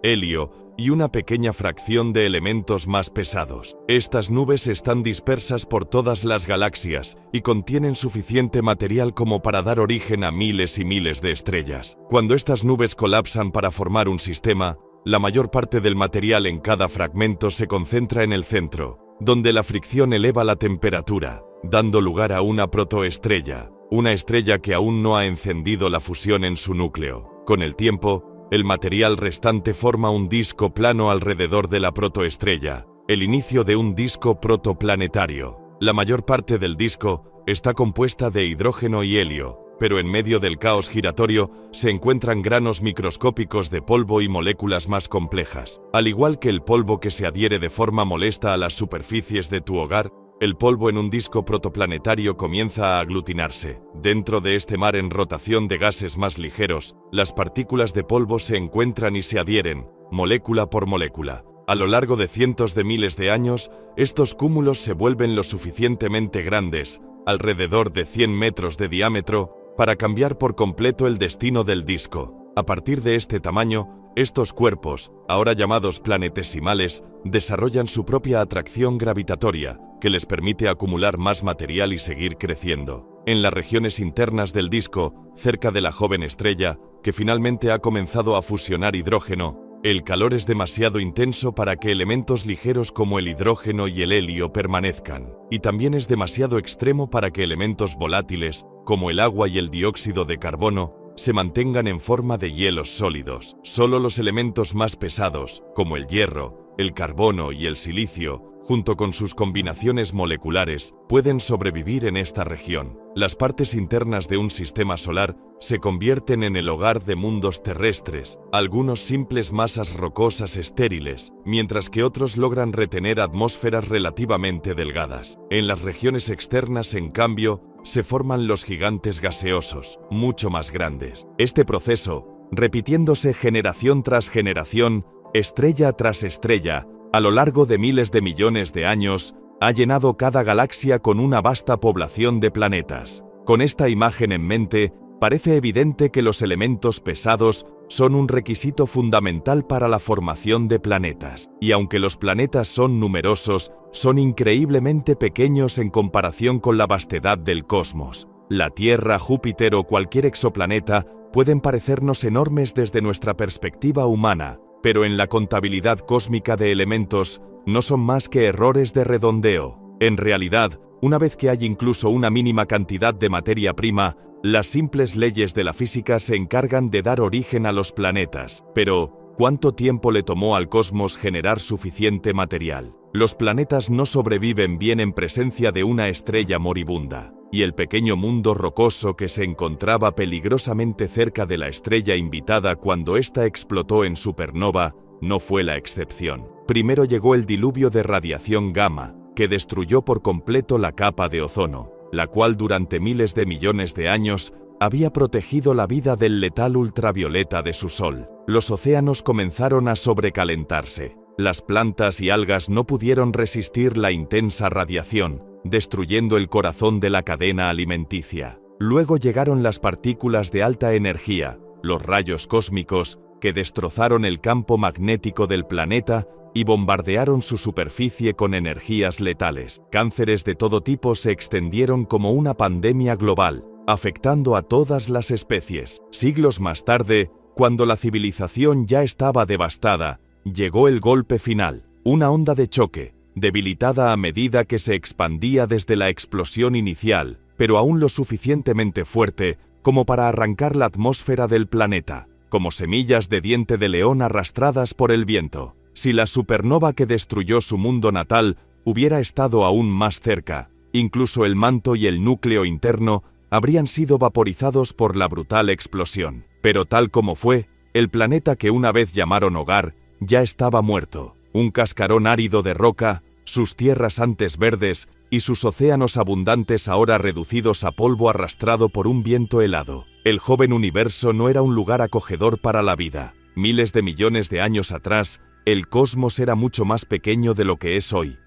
A: helio y una pequeña fracción de elementos más pesados. Estas nubes están dispersas por todas las galaxias y contienen suficiente material como para dar origen a miles y miles de estrellas. Cuando estas nubes colapsan para formar un sistema, la mayor parte del material en cada fragmento se concentra en el centro, donde la fricción eleva la temperatura, dando lugar a una protoestrella, una estrella que aún no ha encendido la fusión en su núcleo. Con el tiempo, el material restante forma un disco plano alrededor de la protoestrella, el inicio de un disco protoplanetario. La mayor parte del disco está compuesta de hidrógeno y helio, pero en medio del caos giratorio se encuentran granos microscópicos de polvo y moléculas más complejas. Al igual que el polvo que se adhiere de forma molesta a las superficies de tu hogar, el polvo en un disco protoplanetario comienza a aglutinarse. Dentro de este mar en rotación de gases más ligeros, las partículas de polvo se encuentran y se adhieren, molécula por molécula. A lo largo de cientos de miles de años, estos cúmulos se vuelven lo suficientemente grandes, alrededor de 100 metros de diámetro, para cambiar por completo el destino del disco. A partir de este tamaño, estos cuerpos, ahora llamados planetesimales, desarrollan su propia atracción gravitatoria, que les permite acumular más material y seguir creciendo. En las regiones internas del disco, cerca de la joven estrella, que finalmente ha comenzado a fusionar hidrógeno, el calor es demasiado intenso para que elementos ligeros como el hidrógeno y el helio permanezcan, y también es demasiado extremo para que elementos volátiles, como el agua y el dióxido de carbono, se mantengan en forma de hielos sólidos. Solo los elementos más pesados, como el hierro, el carbono y el silicio, junto con sus combinaciones moleculares, pueden sobrevivir en esta región. Las partes internas de un sistema solar se convierten en el hogar de mundos terrestres, algunos simples masas rocosas estériles, mientras que otros logran retener atmósferas relativamente delgadas. En las regiones externas, en cambio, se forman los gigantes gaseosos, mucho más grandes. Este proceso, repitiéndose generación tras generación, estrella tras estrella, a lo largo de miles de millones de años, ha llenado cada galaxia con una vasta población de planetas. Con esta imagen en mente, parece evidente que los elementos pesados son un requisito fundamental para la formación de planetas. Y aunque los planetas son numerosos, son increíblemente pequeños en comparación con la vastedad del cosmos. La Tierra, Júpiter o cualquier exoplaneta pueden parecernos enormes desde nuestra perspectiva humana, pero en la contabilidad cósmica de elementos no son más que errores de redondeo. En realidad, una vez que hay incluso una mínima cantidad de materia prima, las simples leyes de la física se encargan de dar origen a los planetas. Pero, ¿cuánto tiempo le tomó al cosmos generar suficiente material? Los planetas no sobreviven bien en presencia de una estrella moribunda, y el pequeño mundo rocoso que se encontraba peligrosamente cerca de la estrella invitada cuando ésta explotó en supernova no fue la excepción. Primero llegó el diluvio de radiación gamma, que destruyó por completo la capa de ozono, la cual durante miles de millones de años había protegido la vida del letal ultravioleta de su sol. Los océanos comenzaron a sobrecalentarse. Las plantas y algas no pudieron resistir la intensa radiación, destruyendo el corazón de la cadena alimenticia. Luego llegaron las partículas de alta energía, los rayos cósmicos, que destrozaron el campo magnético del planeta y bombardearon su superficie con energías letales. Cánceres de todo tipo se extendieron como una pandemia global, afectando a todas las especies. Siglos más tarde, cuando la civilización ya estaba devastada, llegó el golpe final, una onda de choque, debilitada a medida que se expandía desde la explosión inicial, pero aún lo suficientemente fuerte como para arrancar la atmósfera del planeta, como semillas de diente de león arrastradas por el viento. Si la supernova que destruyó su mundo natal hubiera estado aún más cerca, incluso el manto y el núcleo interno habrían sido vaporizados por la brutal explosión. Pero tal como fue, el planeta que una vez llamaron hogar ya estaba muerto. Un cascarón árido de roca, sus tierras antes verdes y sus océanos abundantes ahora reducidos a polvo arrastrado por un viento helado. El joven universo no era un lugar acogedor para la vida. Miles de millones de años atrás, el cosmos era mucho más pequeño de lo que es hoy.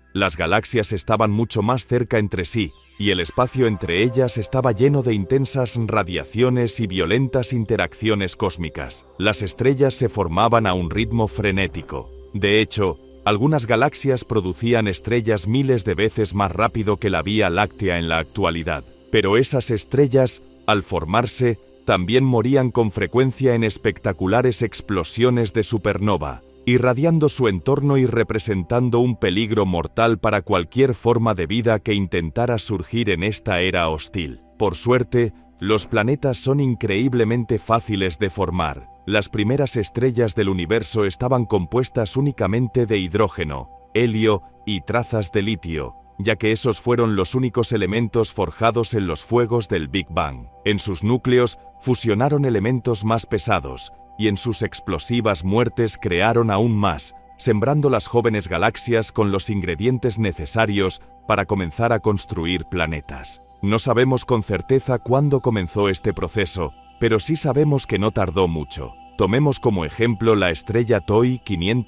A: Las galaxias estaban mucho más cerca entre sí, y el espacio entre ellas estaba lleno de intensas radiaciones y violentas interacciones cósmicas. Las estrellas se formaban a un ritmo frenético. De hecho, algunas galaxias producían estrellas miles de veces más rápido que la Vía Láctea en la actualidad. Pero esas estrellas, al formarse, también morían con frecuencia en espectaculares explosiones de supernova, irradiando su entorno y representando un peligro mortal para cualquier forma de vida que intentara surgir en esta era hostil. Por suerte, los planetas son increíblemente fáciles de formar. Las primeras estrellas del universo estaban compuestas únicamente de hidrógeno, helio y trazas de litio, ya que esos fueron los únicos elementos forjados en los fuegos del Big Bang. En sus núcleos fusionaron elementos más pesados, y en sus explosivas muertes crearon aún más, sembrando las jóvenes galaxias con los ingredientes necesarios para comenzar a construir planetas. No sabemos con certeza cuándo comenzó este proceso, pero sí sabemos que no tardó mucho. Tomemos como ejemplo la estrella TOI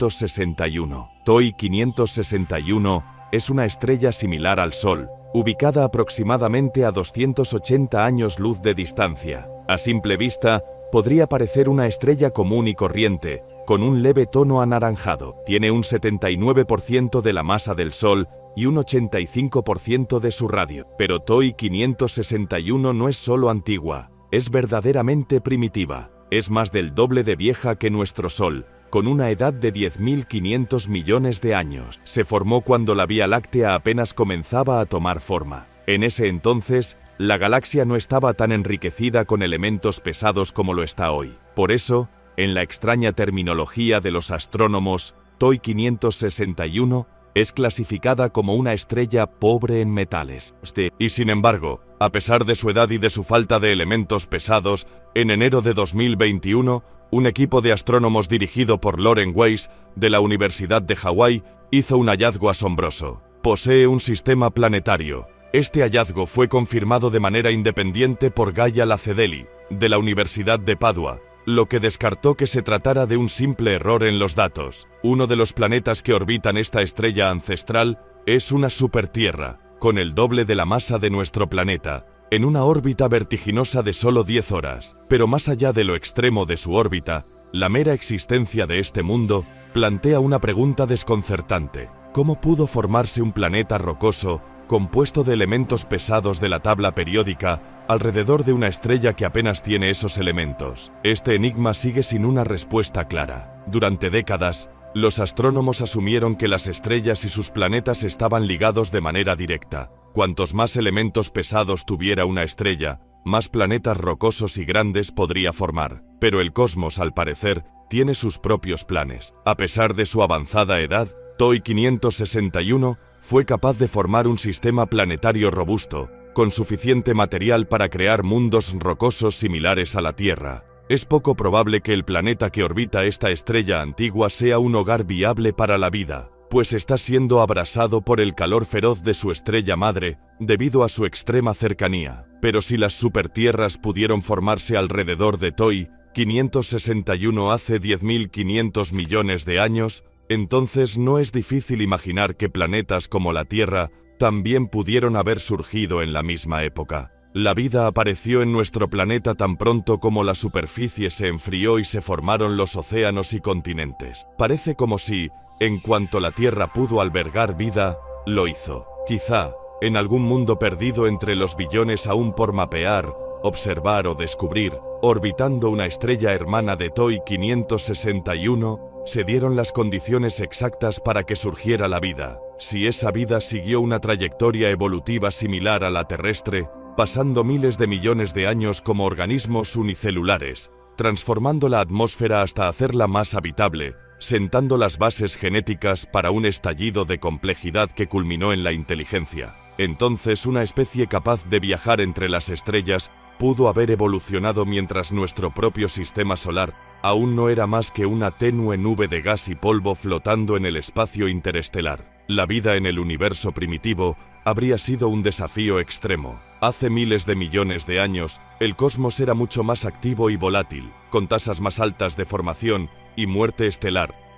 A: 561. TOI 561 es una estrella similar al Sol, ubicada aproximadamente a 280 años luz de distancia. A simple vista, podría parecer una estrella común y corriente, con un leve tono anaranjado. Tiene un 79% de la masa del Sol y un 85% de su radio. Pero TOI 561 no es solo antigua, es verdaderamente primitiva. Es más del doble de vieja que nuestro Sol, con una edad de 10.500 millones de años. Se formó cuando la Vía Láctea apenas comenzaba a tomar forma. En ese entonces, la galaxia no estaba tan enriquecida con elementos pesados como lo está hoy. Por eso, en la extraña terminología de los astrónomos, TOI 561 es clasificada como una estrella pobre en metales. Y sin embargo, a pesar de su edad y de su falta de elementos pesados, en enero de 2021, un equipo de astrónomos dirigido por Loren Weiss, de la Universidad de Hawái, hizo un hallazgo asombroso. Posee un sistema planetario. Este hallazgo fue confirmado de manera independiente por Gaia Lacedelli, de la Universidad de Padua, lo que descartó que se tratara de un simple error en los datos. Uno de los planetas que orbitan esta estrella ancestral es una supertierra, con el doble de la masa de nuestro planeta, en una órbita vertiginosa de solo 10 horas. Pero más allá de lo extremo de su órbita, la mera existencia de este mundo plantea una pregunta desconcertante. ¿Cómo pudo formarse un planeta rocoso compuesto de elementos pesados de la tabla periódica alrededor de una estrella que apenas tiene esos elementos? Este enigma sigue sin una respuesta clara. Durante décadas, los astrónomos asumieron que las estrellas y sus planetas estaban ligados de manera directa. Cuantos más elementos pesados tuviera una estrella, más planetas rocosos y grandes podría formar. Pero el cosmos, al parecer, tiene sus propios planes. A pesar de su avanzada edad, TOI 561 fue capaz de formar un sistema planetario robusto, con suficiente material para crear mundos rocosos similares a la Tierra. Es poco probable que el planeta que orbita esta estrella antigua sea un hogar viable para la vida, pues está siendo abrasado por el calor feroz de su estrella madre debido a su extrema cercanía. Pero si las supertierras pudieron formarse alrededor de TOI 561 hace 10.500 millones de años, entonces no es difícil imaginar que planetas como la Tierra también pudieron haber surgido en la misma época. La vida apareció en nuestro planeta tan pronto como la superficie se enfrió y se formaron los océanos y continentes. Parece como si, en cuanto la Tierra pudo albergar vida, lo hizo. Quizá, en algún mundo perdido entre los billones aún por mapear, observar o descubrir, orbitando una estrella hermana de TOI 561, se dieron las condiciones exactas para que surgiera la vida. Si esa vida siguió una trayectoria evolutiva similar a la terrestre, pasando miles de millones de años como organismos unicelulares, transformando la atmósfera hasta hacerla más habitable, sentando las bases genéticas para un estallido de complejidad que culminó en la inteligencia. Entonces una especie capaz de viajar entre las estrellas pudo haber evolucionado mientras nuestro propio sistema solar aún no era más que una tenue nube de gas y polvo flotando en el espacio interestelar. La vida en el universo primitivo habría sido un desafío extremo. Hace miles de millones de años, el cosmos era mucho más activo y volátil, con tasas más altas de formación y muerte estelar,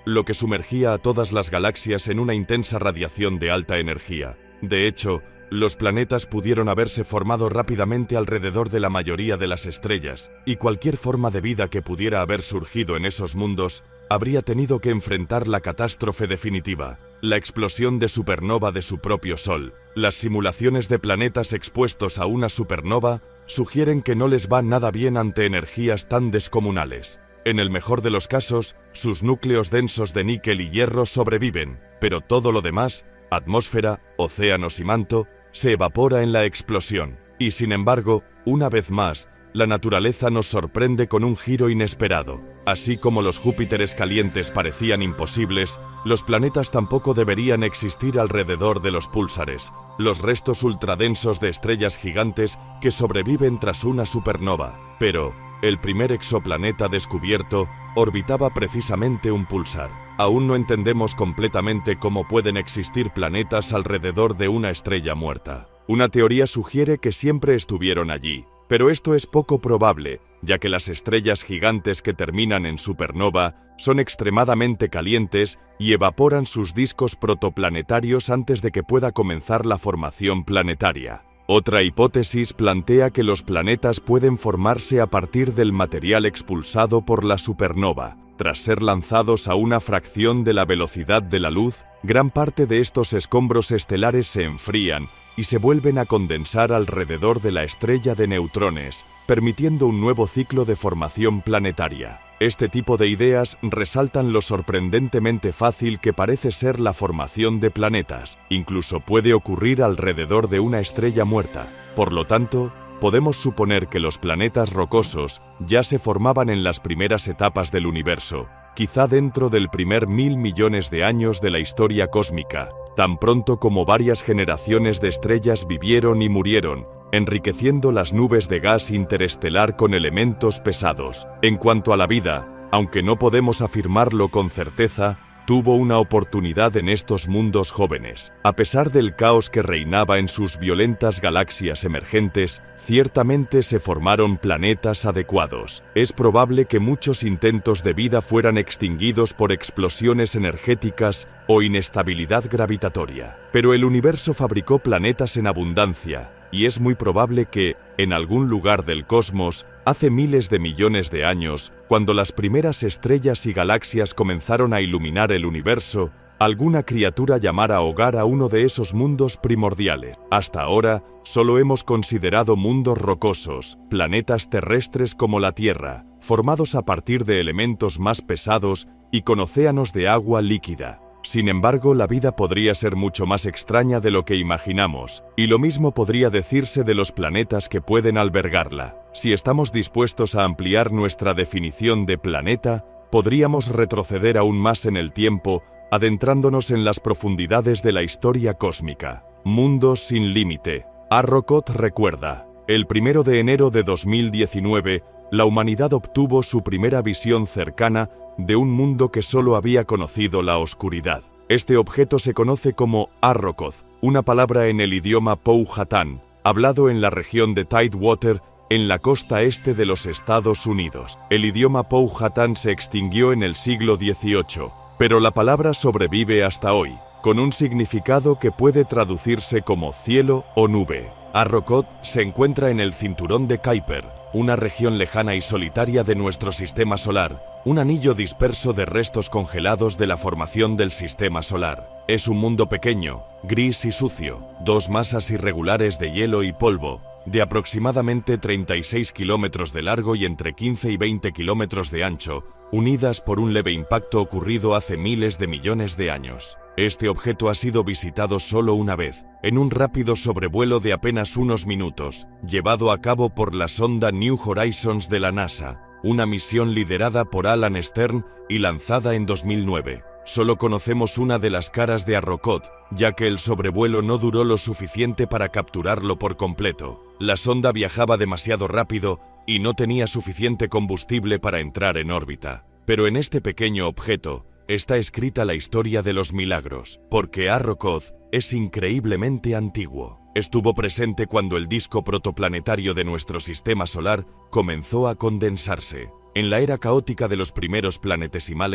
A: lo que sumergía a todas las galaxias en una intensa radiación de alta energía. De hecho, los planetas pudieron haberse formado rápidamente alrededor de la mayoría de las estrellas, y cualquier forma de vida que pudiera haber surgido en esos mundos habría tenido que enfrentar la catástrofe definitiva, la explosión de supernova de su propio Sol. Las simulaciones de planetas expuestos a una supernova sugieren que no les va nada bien ante energías tan descomunales. En el mejor de los casos, sus núcleos densos de níquel y hierro sobreviven, pero todo lo demás, atmósfera, océanos y manto, se evapora en la explosión. Y sin embargo, una vez más, la naturaleza nos sorprende con un giro inesperado. Así como los Júpiteres calientes parecían imposibles, los planetas tampoco deberían existir alrededor de los púlsares, los restos ultradensos de estrellas gigantes que sobreviven tras una supernova. Pero el primer exoplaneta descubierto orbitaba precisamente un púlsar. Aún no entendemos completamente cómo pueden existir planetas alrededor de una estrella muerta. Una teoría sugiere que siempre estuvieron allí, pero esto es poco probable, ya que las estrellas gigantes que terminan en supernova son extremadamente calientes y evaporan sus discos protoplanetarios antes de que pueda comenzar la formación planetaria. Otra hipótesis plantea que los planetas pueden formarse a partir del material expulsado por la supernova. Tras ser lanzados a una fracción de la velocidad de la luz, gran parte de estos escombros estelares se enfrían y se vuelven a condensar alrededor de la estrella de neutrones, permitiendo un nuevo ciclo de formación planetaria. Este tipo de ideas resaltan lo sorprendentemente fácil que parece ser la formación de planetas. Incluso puede ocurrir alrededor de una estrella muerta. Por lo tanto, podemos suponer que los planetas rocosos ya se formaban en las primeras etapas del universo, quizá dentro del primer 1000 millones de años de la historia cósmica, tan pronto como varias generaciones de estrellas vivieron y murieron, enriqueciendo las nubes de gas interestelar con elementos pesados. En cuanto a la vida, aunque no podemos afirmarlo con certeza, tuvo una oportunidad en estos mundos jóvenes. A pesar del caos que reinaba en sus violentas galaxias emergentes, ciertamente se formaron planetas adecuados. Es probable que muchos intentos de vida fueran extinguidos por explosiones energéticas o inestabilidad gravitatoria. Pero el universo fabricó planetas en abundancia, y es muy probable que, en algún lugar del cosmos, hace miles de millones de años, cuando las primeras estrellas y galaxias comenzaron a iluminar el universo, alguna criatura llamara hogar a uno de esos mundos primordiales. Hasta ahora, solo hemos considerado mundos rocosos, planetas terrestres como la Tierra, formados a partir de elementos más pesados y con océanos de agua líquida. Sin embargo, la vida podría ser mucho más extraña de lo que imaginamos, y lo mismo podría decirse de los planetas que pueden albergarla. Si estamos dispuestos a ampliar nuestra definición de planeta, podríamos retroceder aún más en el tiempo, adentrándonos en las profundidades de la historia cósmica. Mundos sin límite. Arrokoth recuerda. El 1 de enero de 2019, la humanidad obtuvo su primera visión cercana de un mundo que solo había conocido la oscuridad. Este objeto se conoce como Arrokoth, una palabra en el idioma Powhatan, hablado en la región de Tidewater, en la costa este de los Estados Unidos. El idioma Powhatan se extinguió en el siglo XVIII, pero la palabra sobrevive hasta hoy, con un significado que puede traducirse como cielo o nube. Arrokoth se encuentra en el cinturón de Kuiper, una región lejana y solitaria de nuestro sistema solar, un anillo disperso de restos congelados de la formación del sistema solar. Es un mundo pequeño, gris y sucio, dos masas irregulares de hielo y polvo, de aproximadamente 36 kilómetros de largo y entre 15 y 20 kilómetros de ancho, unidas por un leve impacto ocurrido hace miles de millones de años. Este objeto ha sido visitado solo una vez, en un rápido sobrevuelo de apenas unos minutos, llevado a cabo por la sonda New Horizons de la NASA, una misión liderada por Alan Stern y lanzada en 2009. Solo conocemos una de las caras de Arrokoth, ya que el sobrevuelo no duró lo suficiente para capturarlo por completo. La sonda viajaba demasiado rápido y no tenía suficiente combustible para entrar en órbita. Pero en este pequeño objeto está escrita la historia de los milagros, porque Arrokoth es increíblemente antiguo. Estuvo presente cuando el disco protoplanetario de nuestro sistema solar comenzó a condensarse. En la era caótica de los primeros planetesimales,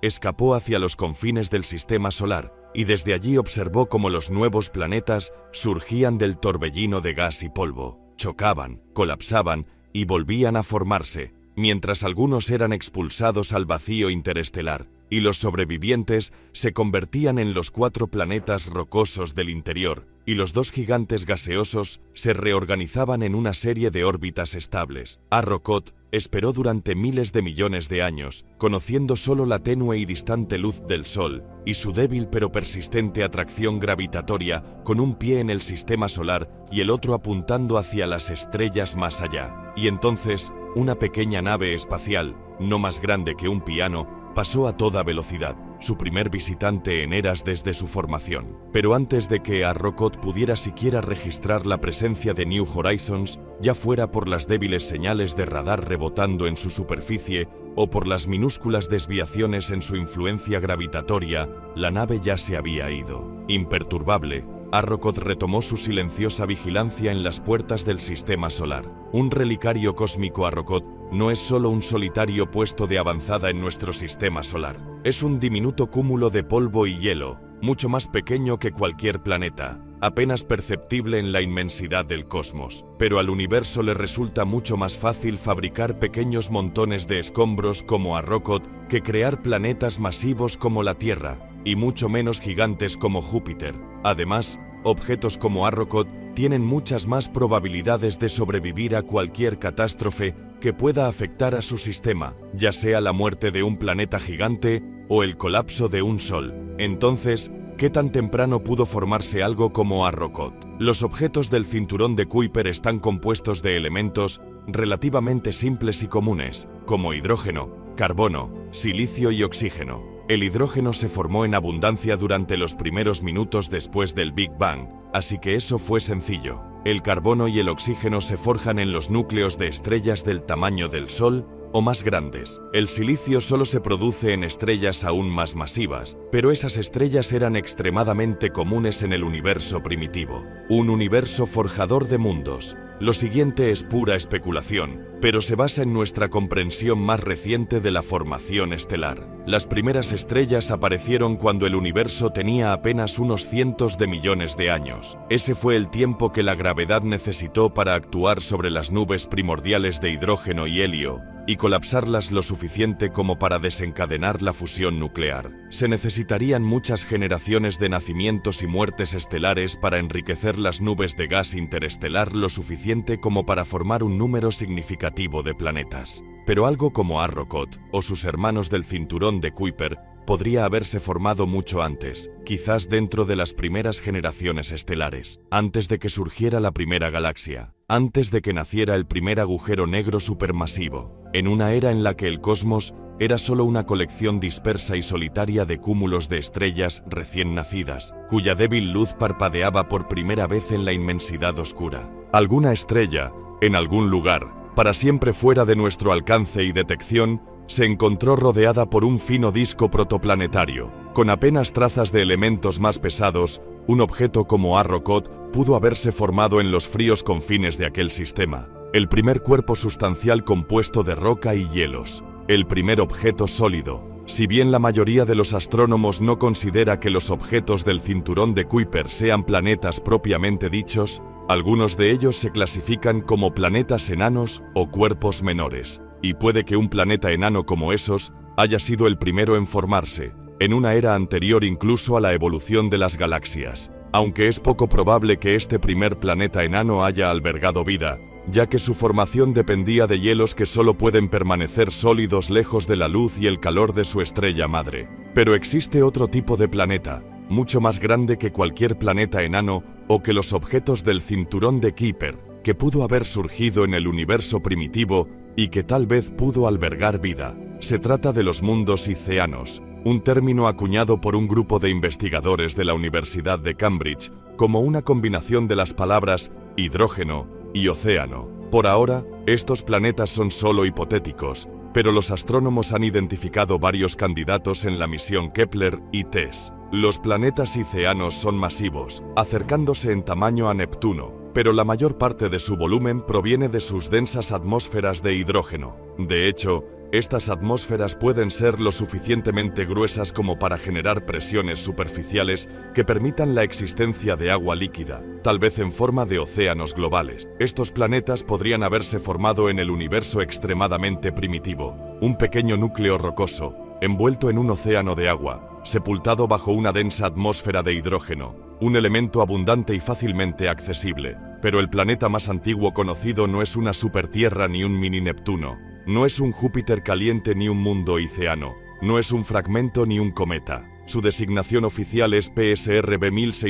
A: escapó hacia los confines del sistema solar y desde allí observó cómo los nuevos planetas surgían del torbellino de gas y polvo, chocaban, colapsaban y volvían a formarse, mientras algunos eran expulsados al vacío interestelar y los sobrevivientes se convertían en los 4 planetas rocosos del interior, y los 2 gigantes gaseosos se reorganizaban en una serie de órbitas estables. Arrokoth esperó durante miles de millones de años, conociendo solo la tenue y distante luz del Sol y su débil pero persistente atracción gravitatoria, con un pie en el sistema solar y el otro apuntando hacia las estrellas más allá. Y entonces, una pequeña nave espacial, no más grande que un piano, pasó a toda velocidad, su primer visitante en eras desde su formación. Pero antes de que Arrokoth pudiera siquiera registrar la presencia de New Horizons, ya fuera por las débiles señales de radar rebotando en su superficie o por las minúsculas desviaciones en su influencia gravitatoria, la nave ya se había ido. Imperturbable, Arrokoth retomó su silenciosa vigilancia en las puertas del sistema solar. Un relicario cósmico Arrokoth no es solo un solitario puesto de avanzada en nuestro sistema solar. Es un diminuto cúmulo de polvo y hielo, mucho más pequeño que cualquier planeta, apenas perceptible en la inmensidad del cosmos. Pero al universo le resulta mucho más fácil fabricar pequeños montones de escombros como Arrokoth que crear planetas masivos como la Tierra, y mucho menos gigantes como Júpiter. Además, objetos como Arrokoth tienen muchas más probabilidades de sobrevivir a cualquier catástrofe que pueda afectar a su sistema, ya sea la muerte de un planeta gigante o el colapso de un sol. Entonces, ¿qué tan temprano pudo formarse algo como Arrokoth? Los objetos del cinturón de Kuiper están compuestos de elementos relativamente simples y comunes, como hidrógeno, carbono, silicio y oxígeno. El hidrógeno se formó en abundancia durante los primeros minutos después del Big Bang, así que eso fue sencillo. El carbono y el oxígeno se forjan en los núcleos de estrellas del tamaño del Sol o más grandes. El silicio solo se produce en estrellas aún más masivas, pero esas estrellas eran extremadamente comunes en el universo primitivo. Un universo forjador de mundos. Lo siguiente es pura especulación, pero se basa en nuestra comprensión más reciente de la formación estelar. Las primeras estrellas aparecieron cuando el universo tenía apenas unos cientos de millones de años. Ese fue el tiempo que la gravedad necesitó para actuar sobre las nubes primordiales de hidrógeno y helio, y colapsarlas lo suficiente como para desencadenar la fusión nuclear. Se necesitarían muchas generaciones de nacimientos y muertes estelares para enriquecer las nubes de gas interestelar lo suficiente como para formar un número significativo de planetas. Pero algo como Arrokoth o sus hermanos del cinturón de Kuiper podría haberse formado mucho antes, quizás dentro de las primeras generaciones estelares, antes de que surgiera la primera galaxia, antes de que naciera el primer agujero negro supermasivo, en una era en la que el cosmos era solo una colección dispersa y solitaria de cúmulos de estrellas recién nacidas, cuya débil luz parpadeaba por primera vez en la inmensidad oscura. Alguna estrella, en algún lugar, para siempre fuera de nuestro alcance y detección, se encontró rodeada por un fino disco protoplanetario. Con apenas trazas de elementos más pesados, un objeto como Arrokoth pudo haberse formado en los fríos confines de aquel sistema. El primer cuerpo sustancial compuesto de roca y hielos. El primer objeto sólido. Si bien la mayoría de los astrónomos no considera que los objetos del cinturón de Kuiper sean planetas propiamente dichos, algunos de ellos se clasifican como planetas enanos o cuerpos menores. Y puede que un planeta enano como esos haya sido el primero en formarse, en una era anterior incluso a la evolución de las galaxias, aunque es poco probable que este primer planeta enano haya albergado vida, ya que su formación dependía de hielos que solo pueden permanecer sólidos lejos de la luz y el calor de su estrella madre. Pero existe otro tipo de planeta, mucho más grande que cualquier planeta enano o que los objetos del cinturón de Kuiper, que pudo haber surgido en el universo primitivo y que tal vez pudo albergar vida. Se trata de los mundos iceanos, un término acuñado por un grupo de investigadores de la Universidad de Cambridge como una combinación de las palabras hidrógeno y océano. Por ahora, estos planetas son solo hipotéticos, pero los astrónomos han identificado varios candidatos en la misión Kepler y TESS. Los planetas iceanos son masivos, acercándose en tamaño a Neptuno, pero la mayor parte de su volumen proviene de sus densas atmósferas de hidrógeno. De hecho, Estas atmósferas pueden ser lo suficientemente gruesas como para generar presiones superficiales que permitan la existencia de agua líquida, tal vez en forma de océanos globales. Estos planetas podrían haberse formado en el universo extremadamente primitivo, un pequeño núcleo rocoso, envuelto en un océano de agua, sepultado bajo una densa atmósfera de hidrógeno, un elemento abundante y fácilmente accesible. Pero el planeta más antiguo conocido no es una supertierra ni un mini Neptuno. No es un Júpiter caliente ni un mundo iceano, no es un fragmento ni un cometa. Su designación oficial es PSRB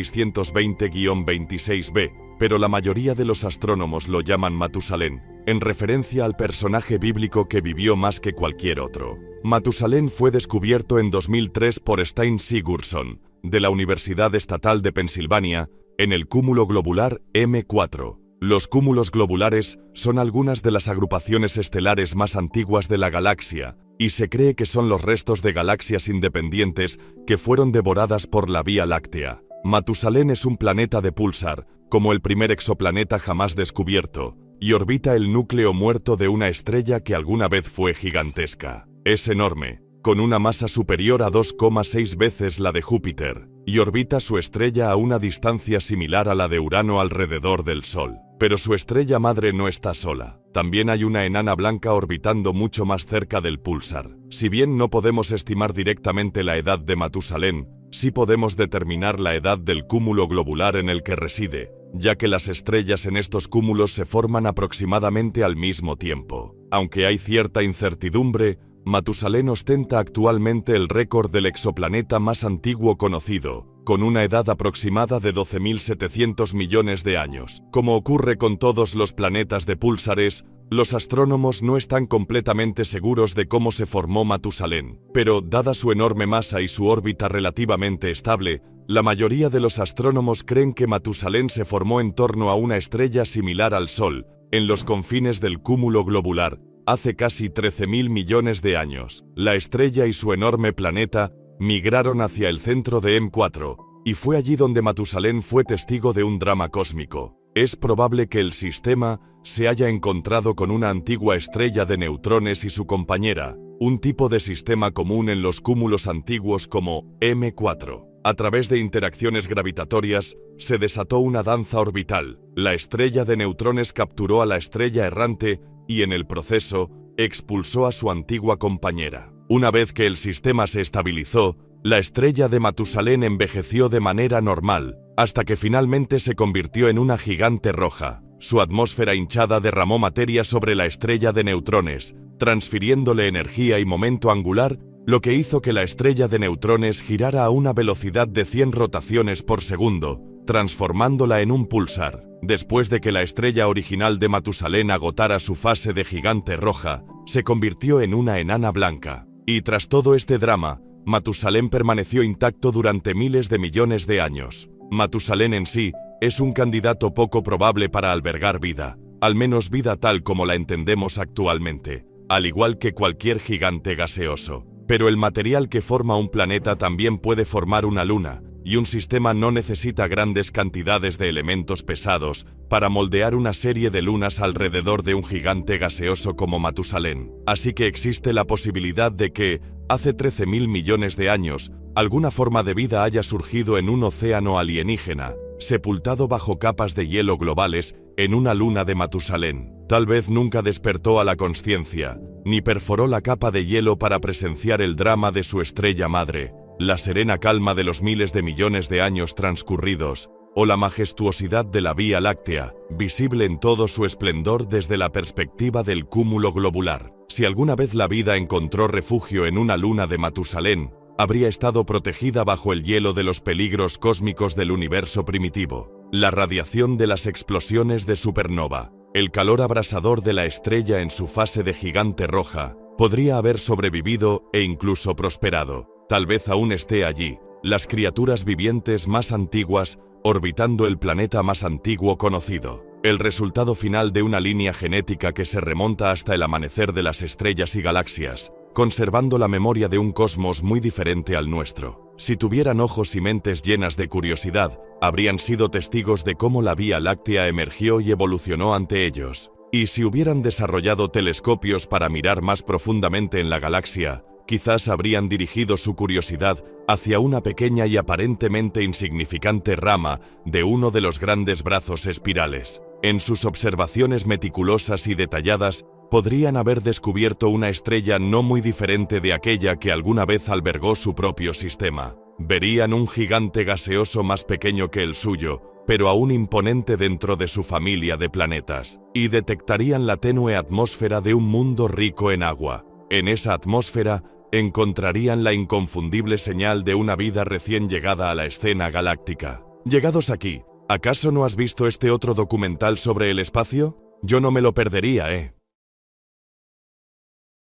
A: 1620-26b, pero la mayoría de los astrónomos lo llaman Matusalén, en referencia al personaje bíblico que vivió más que cualquier otro. Matusalén fue descubierto en 2003 por Stein Sigurdsson, de la Universidad Estatal de Pensilvania, en el cúmulo globular M4. Los cúmulos globulares son algunas de las agrupaciones estelares más antiguas de la galaxia, y se cree que son los restos de galaxias independientes que fueron devoradas por la Vía Láctea. Matusalén es un planeta de púlsar, como el primer exoplaneta jamás descubierto, y orbita el núcleo muerto de una estrella que alguna vez fue gigantesca. Es enorme, con una masa superior a 2,6 veces la de Júpiter, y orbita su estrella a una distancia similar a la de Urano alrededor del Sol. Pero su estrella madre no está sola. También hay una enana blanca orbitando mucho más cerca del púlsar. Si bien no podemos estimar directamente la edad de Matusalén, sí podemos determinar la edad del cúmulo globular en el que reside, ya que las estrellas en estos cúmulos se forman aproximadamente al mismo tiempo. Aunque hay cierta incertidumbre, Matusalén ostenta actualmente el récord del exoplaneta más antiguo conocido, con una edad aproximada de 12.700 millones de años. Como ocurre con todos los planetas de púlsares, los astrónomos no están completamente seguros de cómo se formó Matusalén, pero dada su enorme masa y su órbita relativamente estable, la mayoría de los astrónomos creen que Matusalén se formó en torno a una estrella similar al Sol, en los confines del cúmulo globular, hace casi 13.000 millones de años. La estrella y su enorme planeta migraron hacia el centro de M4, y fue allí donde Matusalén fue testigo de un drama cósmico. Es probable que el sistema se haya encontrado con una antigua estrella de neutrones y su compañera, un tipo de sistema común en los cúmulos antiguos como M4. A través de interacciones gravitatorias, se desató una danza orbital. La estrella de neutrones capturó a la estrella errante y en el proceso, expulsó a su antigua compañera. Una vez que el sistema se estabilizó, la estrella de Matusalén envejeció de manera normal, hasta que finalmente se convirtió en una gigante roja. Su atmósfera hinchada derramó materia sobre la estrella de neutrones, transfiriéndole energía y momento angular, lo que hizo que la estrella de neutrones girara a una velocidad de 100 rotaciones por segundo, transformándola en un púlsar. Después de que la estrella original de Matusalén agotara su fase de gigante roja, se convirtió en una enana blanca. Y tras todo este drama, Matusalén permaneció intacto durante miles de millones de años. Matusalén en sí es un candidato poco probable para albergar vida, al menos vida tal como la entendemos actualmente, al igual que cualquier gigante gaseoso. Pero el material que forma un planeta también puede formar una luna, y un sistema no necesita grandes cantidades de elementos pesados para moldear una serie de lunas alrededor de un gigante gaseoso como Matusalén. Así que existe la posibilidad de que, hace 13.000 millones de años, alguna forma de vida haya surgido en un océano alienígena, sepultado bajo capas de hielo globales en una luna de Matusalén. Tal vez nunca despertó a la consciencia, ni perforó la capa de hielo para presenciar el drama de su estrella madre, la serena calma de los miles de millones de años transcurridos, o la majestuosidad de la Vía Láctea, visible en todo su esplendor desde la perspectiva del cúmulo globular. Si alguna vez la vida encontró refugio en una luna de Matusalén, habría estado protegida bajo el hielo de los peligros cósmicos del universo primitivo, la radiación de las explosiones de supernova, el calor abrasador de la estrella en su fase de gigante roja. Podría haber sobrevivido e incluso prosperado. Tal vez aún esté allí, las criaturas vivientes más antiguas, orbitando el planeta más antiguo conocido. El resultado final de una línea genética que se remonta hasta el amanecer de las estrellas y galaxias, conservando la memoria de un cosmos muy diferente al nuestro. Si tuvieran ojos y mentes llenas de curiosidad, habrían sido testigos de cómo la Vía Láctea emergió y evolucionó ante ellos. Y si hubieran desarrollado telescopios para mirar más profundamente en la galaxia, quizás habrían dirigido su curiosidad hacia una pequeña y aparentemente insignificante rama de uno de los grandes brazos espirales. En sus observaciones meticulosas y detalladas, podrían haber descubierto una estrella no muy diferente de aquella que alguna vez albergó su propio sistema. Verían un gigante gaseoso más pequeño que el suyo, pero aún imponente dentro de su familia de planetas, y detectarían la tenue atmósfera de un mundo rico en agua. En esa atmósfera encontrarían la inconfundible señal de una vida recién llegada a la escena galáctica. Llegados aquí, ¿acaso no has visto este otro documental sobre el espacio? Yo no me lo perdería,